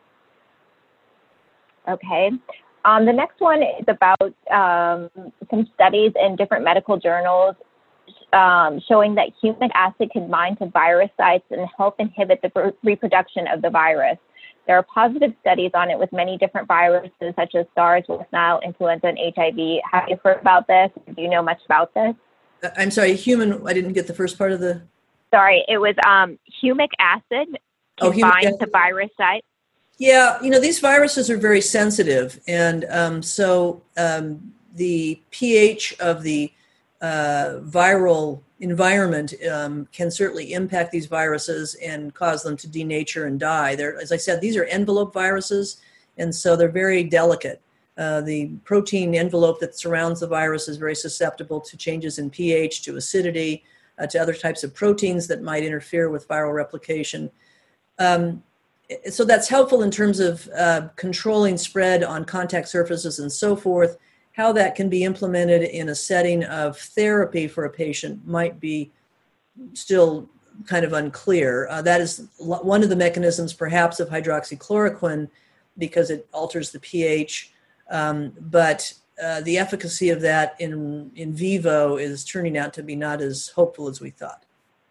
C: Okay. The next one is about some studies in different medical journals showing that humic acid can bind to virus sites and help inhibit the reproduction of the virus. There are positive studies on it with many different viruses such as SARS, West Nile, influenza, and HIV. Have you heard about this? Do you know much about this?
B: I'm sorry, I didn't get the first part of the...
C: Sorry, it was humic acid can bind to virus sites.
B: Yeah, these viruses are very sensitive, and so the pH of the viral environment can certainly impact these viruses and cause them to denature and die. As I said, these are envelope viruses, and so they're very delicate. The protein envelope that surrounds the virus is very susceptible to changes in pH, to acidity, to other types of proteins that might interfere with viral replication. So that's helpful in terms of controlling spread on contact surfaces and so forth. How that can be implemented in a setting of therapy for a patient might be still kind of unclear. That is one of the mechanisms perhaps of hydroxychloroquine because it alters the pH, but the efficacy of that in vivo is turning out to be not as hopeful as we thought.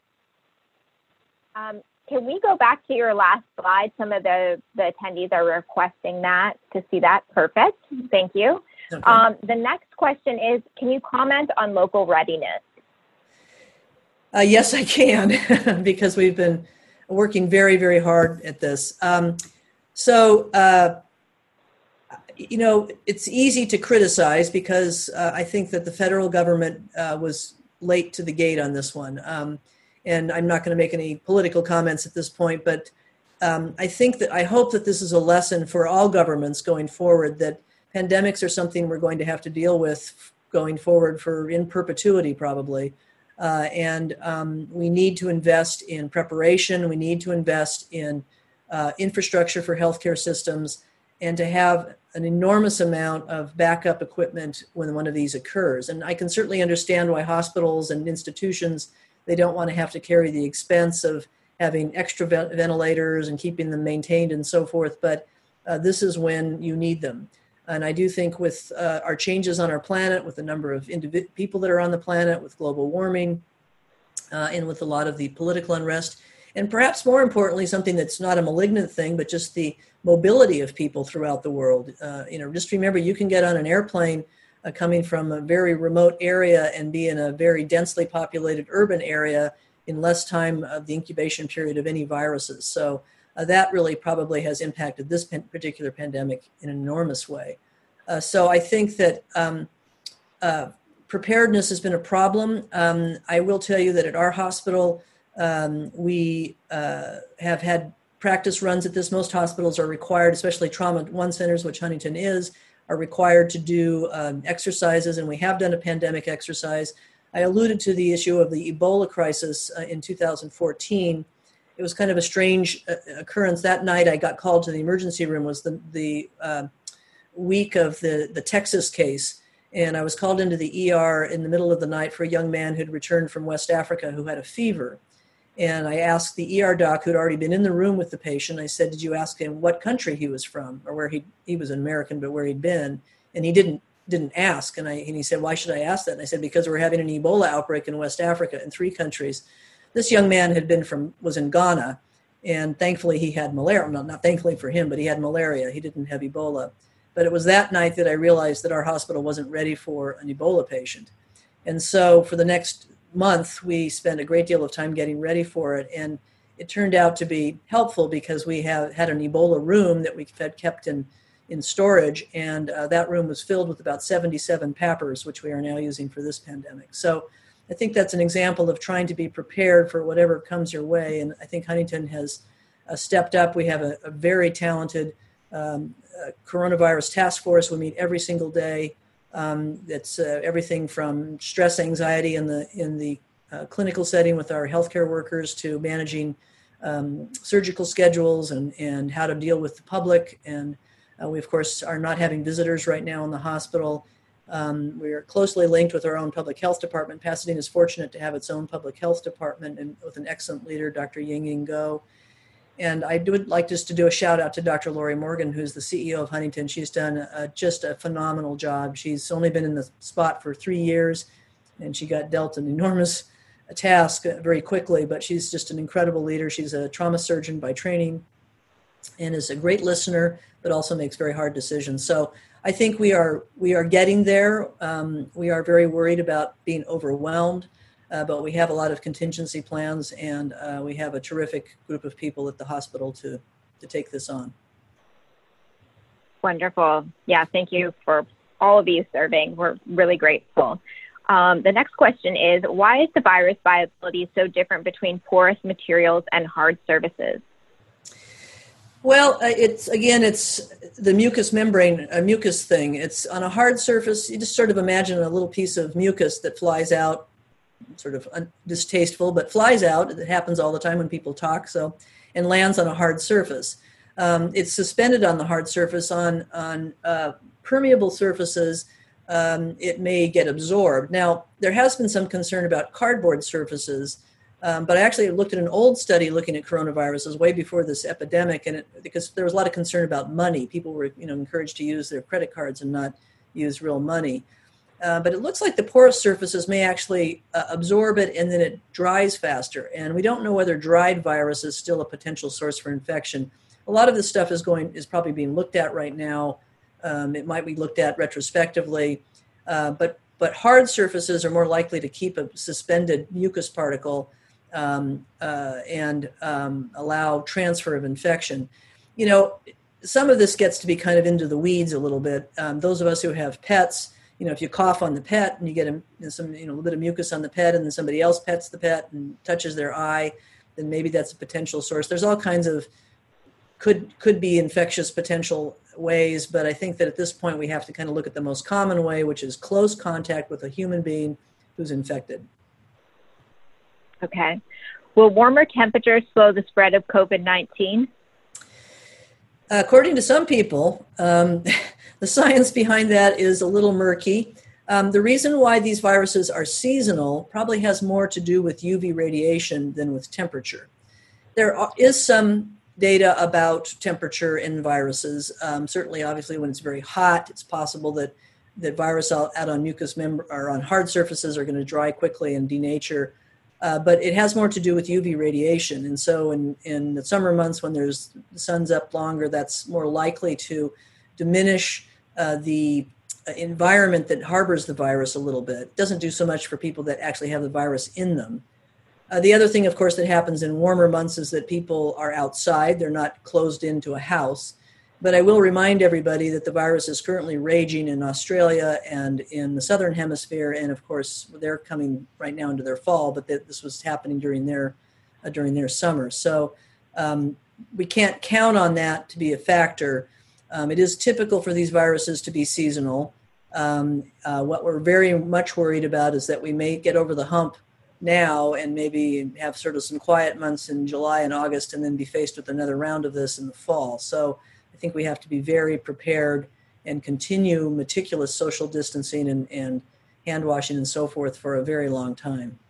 C: Can we go back to your last slide? Some of the attendees are requesting that to see that. Perfect. Thank you. Okay. The next question is, can you comment on local readiness?
B: Yes, I can, because we've been working very, very hard at this. So, it's easy to criticize because I think that the federal government was late to the gate on this one. And I'm not going to make any political comments at this point, but I hope that this is a lesson for all governments going forward, that pandemics are something we're going to have to deal with going forward in perpetuity, probably. And we need to invest in preparation. We need to invest in infrastructure for healthcare systems, and to have an enormous amount of backup equipment when one of these occurs. And I can certainly understand why hospitals and institutions, they don't want to have to carry the expense of having extra ventilators and keeping them maintained and so forth. But this is when you need them. And I do think with our changes on our planet, with the number of people that are on the planet, with global warming, and with a lot of the political unrest, and perhaps more importantly, something that's not a malignant thing, but just the mobility of people throughout the world. Just remember, you can get on an airplane coming from a very remote area and be in a very densely populated urban area in less time of the incubation period of any viruses. So that really probably has impacted this particular pandemic in an enormous way. So I think that preparedness has been a problem. I will tell you that at our hospital, we have had practice runs at this. Most hospitals are required, especially Trauma One centers, which Huntington is, are required to do exercises, and we have done a pandemic exercise. I alluded to the issue of the Ebola crisis in 2014. It was kind of a strange occurrence. That night I got called to the emergency room, was the week of the Texas case. And I was called into the ER in the middle of the night for a young man who'd returned from West Africa who had a fever. And I asked the ER doc who'd already been in the room with the patient, I said, did you ask him what country he was from, or where he was an American, but where he'd been? And he didn't ask. And he said, why should I ask that? And I said, because we're having an Ebola outbreak in West Africa in 3 countries. This young man was in Ghana, and thankfully he had malaria. Not thankfully for him, but he had malaria. He didn't have Ebola. But it was that night that I realized that our hospital wasn't ready for an Ebola patient. And so for the next month, we spent a great deal of time getting ready for it. And it turned out to be helpful because we had an Ebola room that we had kept in storage. And that room was filled with about 77 PAPRs, which we are now using for this pandemic. So I think that's an example of trying to be prepared for whatever comes your way. And I think Huntington has stepped up. We have a very talented coronavirus task force. We meet every single day. It's everything from stress anxiety in the clinical setting with our healthcare workers to managing surgical schedules and how to deal with the public. And we, of course, are not having visitors right now in the hospital. We are closely linked with our own public health department. Pasadena is fortunate to have its own public health department and with an excellent leader, Dr. Ying Go. And I would like just to do a shout out to Dr. Lori Morgan, who's the CEO of Huntington. She's done just a phenomenal job. She's only been in the spot for 3 years, and she got dealt an enormous task very quickly, but she's just an incredible leader. She's a trauma surgeon by training and is a great listener, but also makes very hard decisions. So I think we are getting there. We are very worried about being overwhelmed. But we have a lot of contingency plans, and we have a terrific group of people at the hospital to take this on.
C: Wonderful. Yeah, thank you for all of you serving. We're really grateful. The next question is, why is the virus viability so different between porous materials and hard surfaces?
B: Well, it's the mucous membrane, a mucus thing. It's on a hard surface. You just sort of imagine a little piece of mucus that flies out, sort of distasteful, but flies out. It happens all the time when people talk, and lands on a hard surface. It's suspended on the hard surface. On permeable surfaces, it may get absorbed. Now, there has been some concern about cardboard surfaces, but I actually looked at an old study looking at coronaviruses way before this epidemic, and because there was a lot of concern about money. People were encouraged to use their credit cards and not use real money. But it looks like the porous surfaces may actually absorb it, and then it dries faster. And we don't know whether dried virus is still a potential source for infection. A lot of this stuff is probably being looked at right now. It might be looked at retrospectively. But but hard surfaces are more likely to keep a suspended mucus particle and allow transfer of infection. Some of this gets to be kind of into the weeds a little bit. Those of us who have pets, if you cough on the pet and you get a little bit of mucus on the pet, and then somebody else pets the pet and touches their eye, then maybe that's a potential source. There's all kinds of could be infectious potential ways, but I think that at this point we have to kind of look at the most common way, which is close contact with a human being who's infected.
C: Okay. Will warmer temperatures slow the spread of COVID-19?
B: According to some people, the science behind that is a little murky. The reason why these viruses are seasonal probably has more to do with UV radiation than with temperature. There is some data about temperature in viruses. Certainly, obviously, when it's very hot, it's possible that virus out on mucous or on hard surfaces are going to dry quickly and denature. But it has more to do with UV radiation. And so in the summer months when the sun's up longer, that's more likely to diminish the environment that harbors the virus a little bit. It doesn't do so much for people that actually have the virus in them. The other thing, of course, that happens in warmer months is that people are outside. They're not closed into a house. But I will remind everybody that the virus is currently raging in Australia and in the southern hemisphere, and of course they're coming right now into their fall, but this was happening during their summer. So we can't count on that to be a factor. It is typical for these viruses to be seasonal. What we're very much worried about is that we may get over the hump now and maybe have sort of some quiet months in July and August and then be faced with another round of this in the fall. So I think we have to be very prepared and continue meticulous social distancing and hand washing and so forth for a very long time.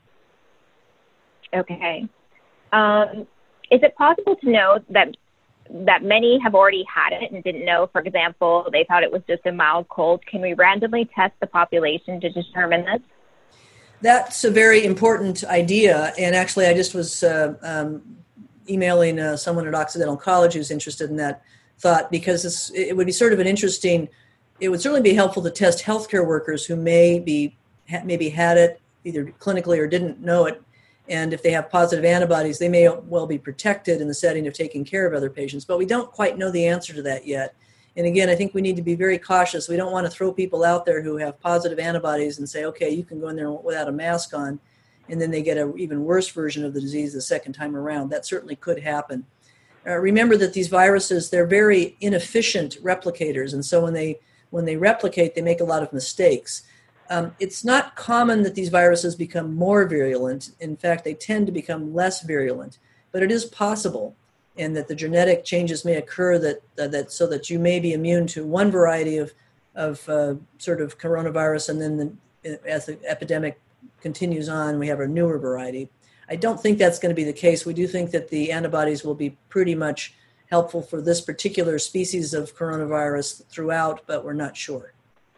C: Okay. Is it possible to know that many have already had it and didn't know? For example, they thought it was just a mild cold. Can we randomly test the population to determine this?
B: That's a very important idea. And actually, I just was emailing someone at Occidental College who's interested in that thought, because it would be sort of it would certainly be helpful to test healthcare workers who maybe had it either clinically or didn't know it. And if they have positive antibodies, they may well be protected in the setting of taking care of other patients. But we don't quite know the answer to that yet. And again, I think we need to be very cautious. We don't want to throw people out there who have positive antibodies and say, okay, you can go in there without a mask on, and then they get an even worse version of the disease the second time around. That certainly could happen. Remember that these viruses, they're very inefficient replicators. And so when they replicate, they make a lot of mistakes. It's not common that these viruses become more virulent. In fact, they tend to become less virulent. But it is possible, and that the genetic changes may occur so that you may be immune to one variety of sort of coronavirus, and then as the epidemic continues on, we have a newer variety. I don't think that's going to be the case. We do think that the antibodies will be pretty much helpful for this particular species of coronavirus throughout, but we're not sure.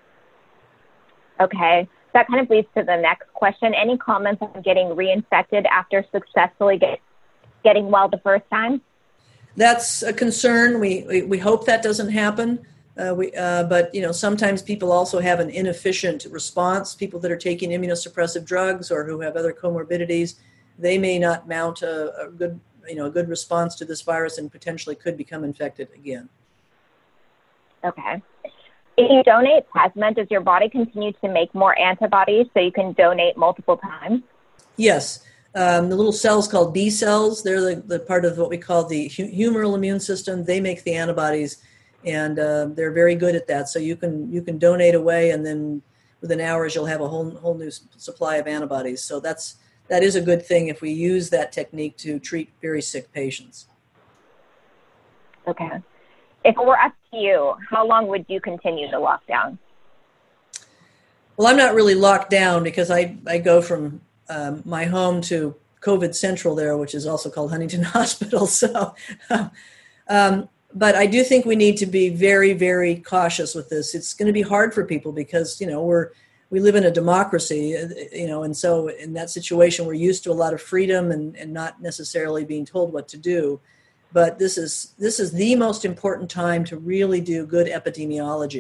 C: Okay. That kind of leads to the next question. Any comments on getting reinfected after successfully getting well the first time?
B: That's a concern. We hope that doesn't happen. But sometimes people also have an inefficient response. People that are taking immunosuppressive drugs or who have other comorbidities, they may not mount a good response to this virus and potentially could become infected again.
C: Okay. If you donate plasma, does your body continue to make more antibodies so you can donate multiple times?
B: Yes. The little cells called B cells, they're the part of what we call the humoral immune system. They make the antibodies, and they're very good at that. So you can donate away, and then within hours you'll have a whole new supply of antibodies. So that is a good thing if we use that technique to treat very sick patients.
C: Okay. If it were up to you, how long would you continue the lockdown?
B: Well, I'm not really locked down because I go from my home to COVID Central there, which is also called Huntington Hospital. So, but I do think we need to be very, very cautious with this. It's going to be hard for people because, we live in a democracy, and so in that situation, we're used to a lot of freedom and not necessarily being told what to do. But this is the most important time to really do good epidemiology.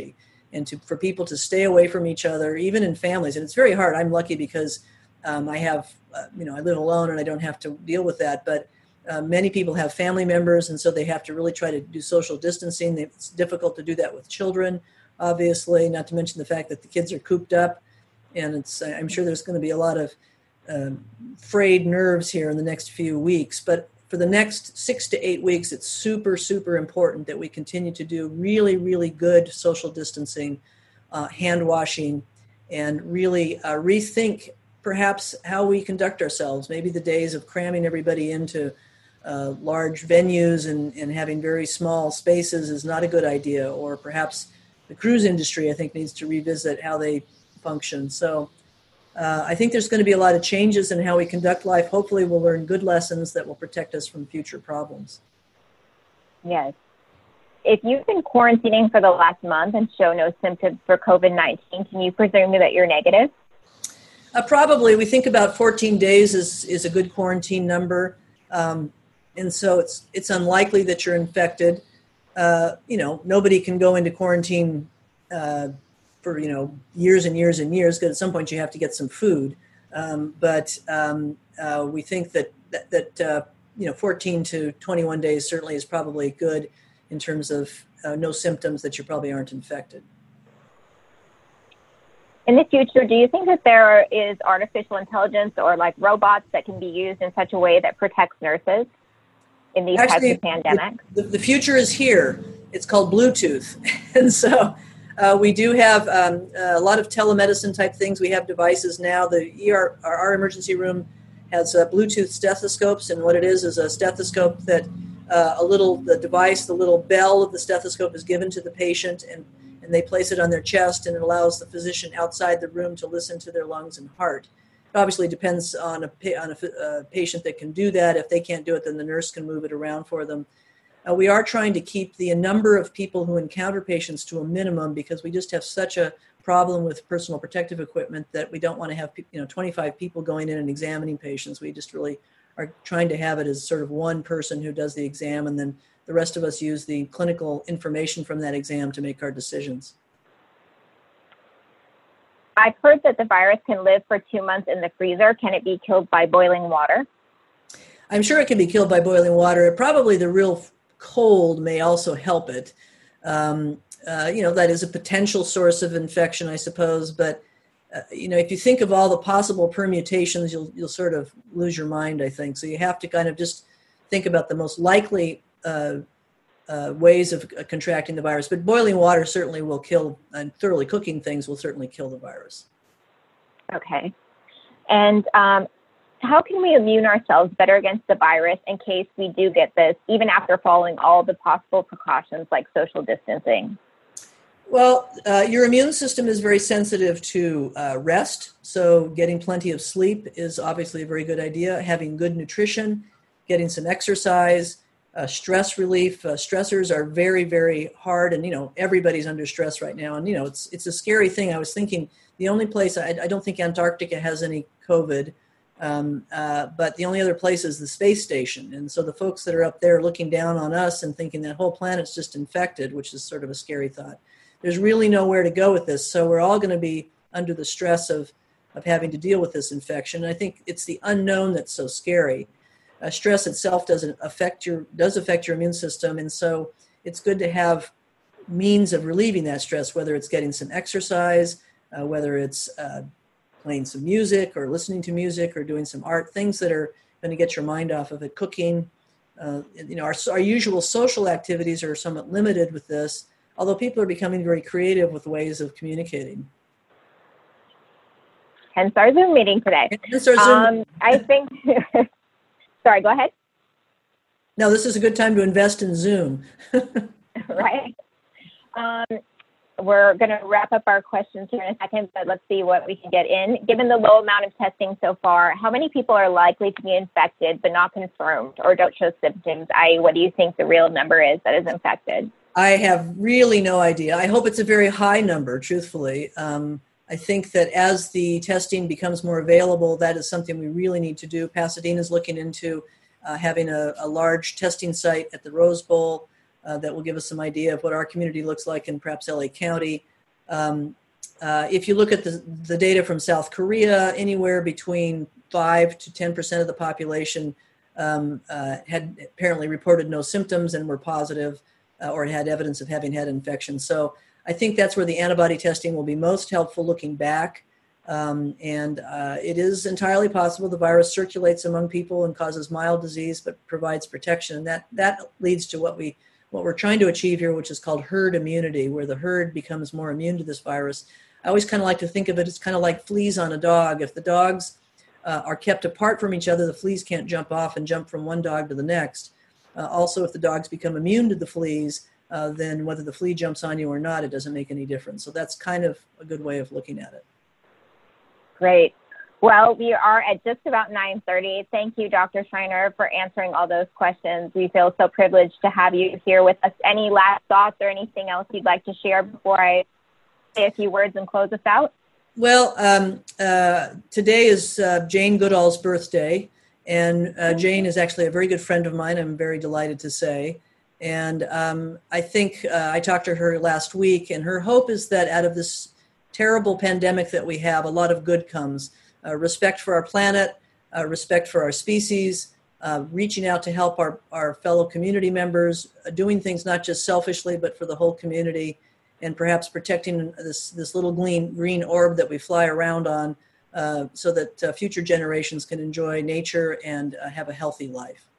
B: and for people to stay away from each other, even in families. And it's very hard. I'm lucky because I have, I live alone and I don't have to deal with that. But many people have family members, and so they have to really try to do social distancing. It's difficult to do that with children, obviously, not to mention the fact that the kids are cooped up. And I'm sure there's going to be a lot of frayed nerves here in the next few weeks. But for the next 6 to 8 weeks, it's super, super important that we continue to do really, really good social distancing, hand washing, and really rethink perhaps how we conduct ourselves. Maybe the days of cramming everybody into large venues and having very small spaces is not a good idea. Or perhaps the cruise industry, I think, needs to revisit how they function. So I think there's going to be a lot of changes in how we conduct life. Hopefully we'll learn good lessons that will protect us from future problems.
C: Yes. If you've been quarantining for the last month and show no symptoms for COVID-19, can you presume that you're negative?
B: Probably. We think about 14 days is a good quarantine number. And so it's unlikely that you're infected. Nobody can go into quarantine for years and years and years, because at some point you have to get some food. But we think that 14 to 21 days certainly is probably good in terms of no symptoms, that you probably aren't infected.
C: In the future, do you think that there is artificial intelligence or like robots that can be used in such a way that protects nurses in these types of pandemics?
B: The future is here. It's called Bluetooth. And so we do have a lot of telemedicine type things. We have devices now. The ER, our emergency room has Bluetooth stethoscopes, and what it is a stethoscope that the device, the little bell of the stethoscope is given to the patient, and they place it on their chest, and it allows the physician outside the room to listen to their lungs and heart. It obviously depends on a patient that can do that. If they can't do it, then the nurse can move it around for them. We are trying to keep the number of people who encounter patients to a minimum, because we just have such a problem with personal protective equipment that we don't want to have 25 people going in and examining patients. We just really are trying to have it as sort of one person who does the exam, and then the rest of us use the clinical information from that exam to make our decisions.
C: I've heard that the virus can live for 2 months in the freezer. Can it be killed by boiling water?
B: I'm sure it can be killed by boiling water. Probably the real cold may also help it. That is a potential source of infection, I suppose. But, if you think of all the possible permutations, you'll sort of lose your mind, I think. So you have to kind of just think about the most likely ways of contracting the virus. But boiling water certainly will kill, and thoroughly cooking things will certainly kill the virus.
C: Okay. And how can we immune ourselves better against the virus in case we do get this, even after following all the possible precautions like social distancing?
B: Well, your immune system is very sensitive to rest. So getting plenty of sleep is obviously a very good idea. Having good nutrition, getting some exercise, stress relief. Stressors are very, very hard. And, everybody's under stress right now. And, it's a scary thing. I was thinking the only place, I don't think Antarctica has any COVID, but the only other place is the space station. And so the folks that are up there looking down on us and thinking that whole planet's just infected, which is sort of a scary thought. There's really nowhere to go with this. So we're all going to be under the stress of having to deal with this infection. And I think it's the unknown that's so scary. Stress itself does affect your immune system. And so it's good to have means of relieving that stress, whether it's getting some exercise, whether it's playing some music or listening to music or doing some art, things that are going to get your mind off of it, cooking. Our usual social activities are somewhat limited with this, although people are becoming very creative with ways of communicating.
C: Hence our Zoom meeting today. I think, sorry, go ahead.
B: No, this is a good time to invest in Zoom.
C: Right. We're going to wrap up our questions here in a second, but let's see what we can get in. Given the low amount of testing so far, how many people are likely to be infected but not confirmed or don't show symptoms? What do you think the real number is that is infected?
B: I have really no idea. I hope it's a very high number, truthfully. I think that as the testing becomes more available, that is something we really need to do. Pasadena is looking into having a large testing site at the Rose Bowl that will give us some idea of what our community looks like in perhaps LA County. If you look at the data from South Korea, anywhere between 5 to 10% of the population had apparently reported no symptoms and were positive or had evidence of having had infection. So I think that's where the antibody testing will be most helpful looking back. It is entirely possible the virus circulates among people and causes mild disease, but provides protection. And that leads to what we're trying to achieve here, which is called herd immunity, where the herd becomes more immune to this virus. I always kind of like to think of it as kind of like fleas on a dog. If the dogs are kept apart from each other, the fleas can't jump off and jump from one dog to the next. Also, if the dogs become immune to the fleas, then whether the flea jumps on you or not, it doesn't make any difference. So that's kind of a good way of looking at it.
C: Great. Well, we are at just about 9:30. Thank you, Dr. Schreiner, for answering all those questions. We feel so privileged to have you here with us. Any last thoughts or anything else you'd like to share before I say a few words and close us out?
B: Well, today is Jane Goodall's birthday, and Jane is actually a very good friend of mine, I'm very delighted to say. And I think I talked to her last week, and her hope is that out of this terrible pandemic that we have, a lot of good comes. Respect for our planet, respect for our species, reaching out to help our fellow community members, doing things not just selfishly, but for the whole community, and perhaps protecting this little green orb that we fly around on so that future generations can enjoy nature and have a healthy life.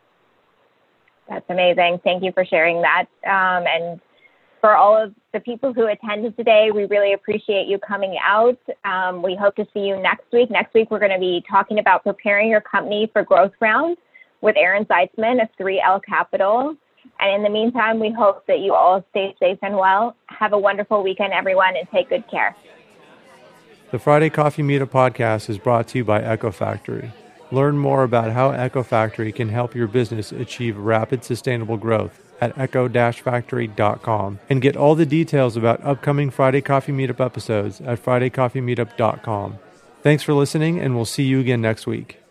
C: That's amazing. Thank you for sharing that. And for all of the people who attended today, we really appreciate you coming out. We hope to see you next week. Next week, we're going to be talking about preparing your company for growth round with Aaron Zeitzman of 3L Capital. And in the meantime, we hope that you all stay safe and well. Have a wonderful weekend, everyone, and take good care.
A: The Friday Coffee Meetup podcast is brought to you by Echo Factory. Learn more about how Echo Factory can help your business achieve rapid, sustainable growth at echo-factory.com, and get all the details about upcoming Friday Coffee Meetup episodes at fridaycoffeemeetup.com. Thanks for listening, and we'll see you again next week.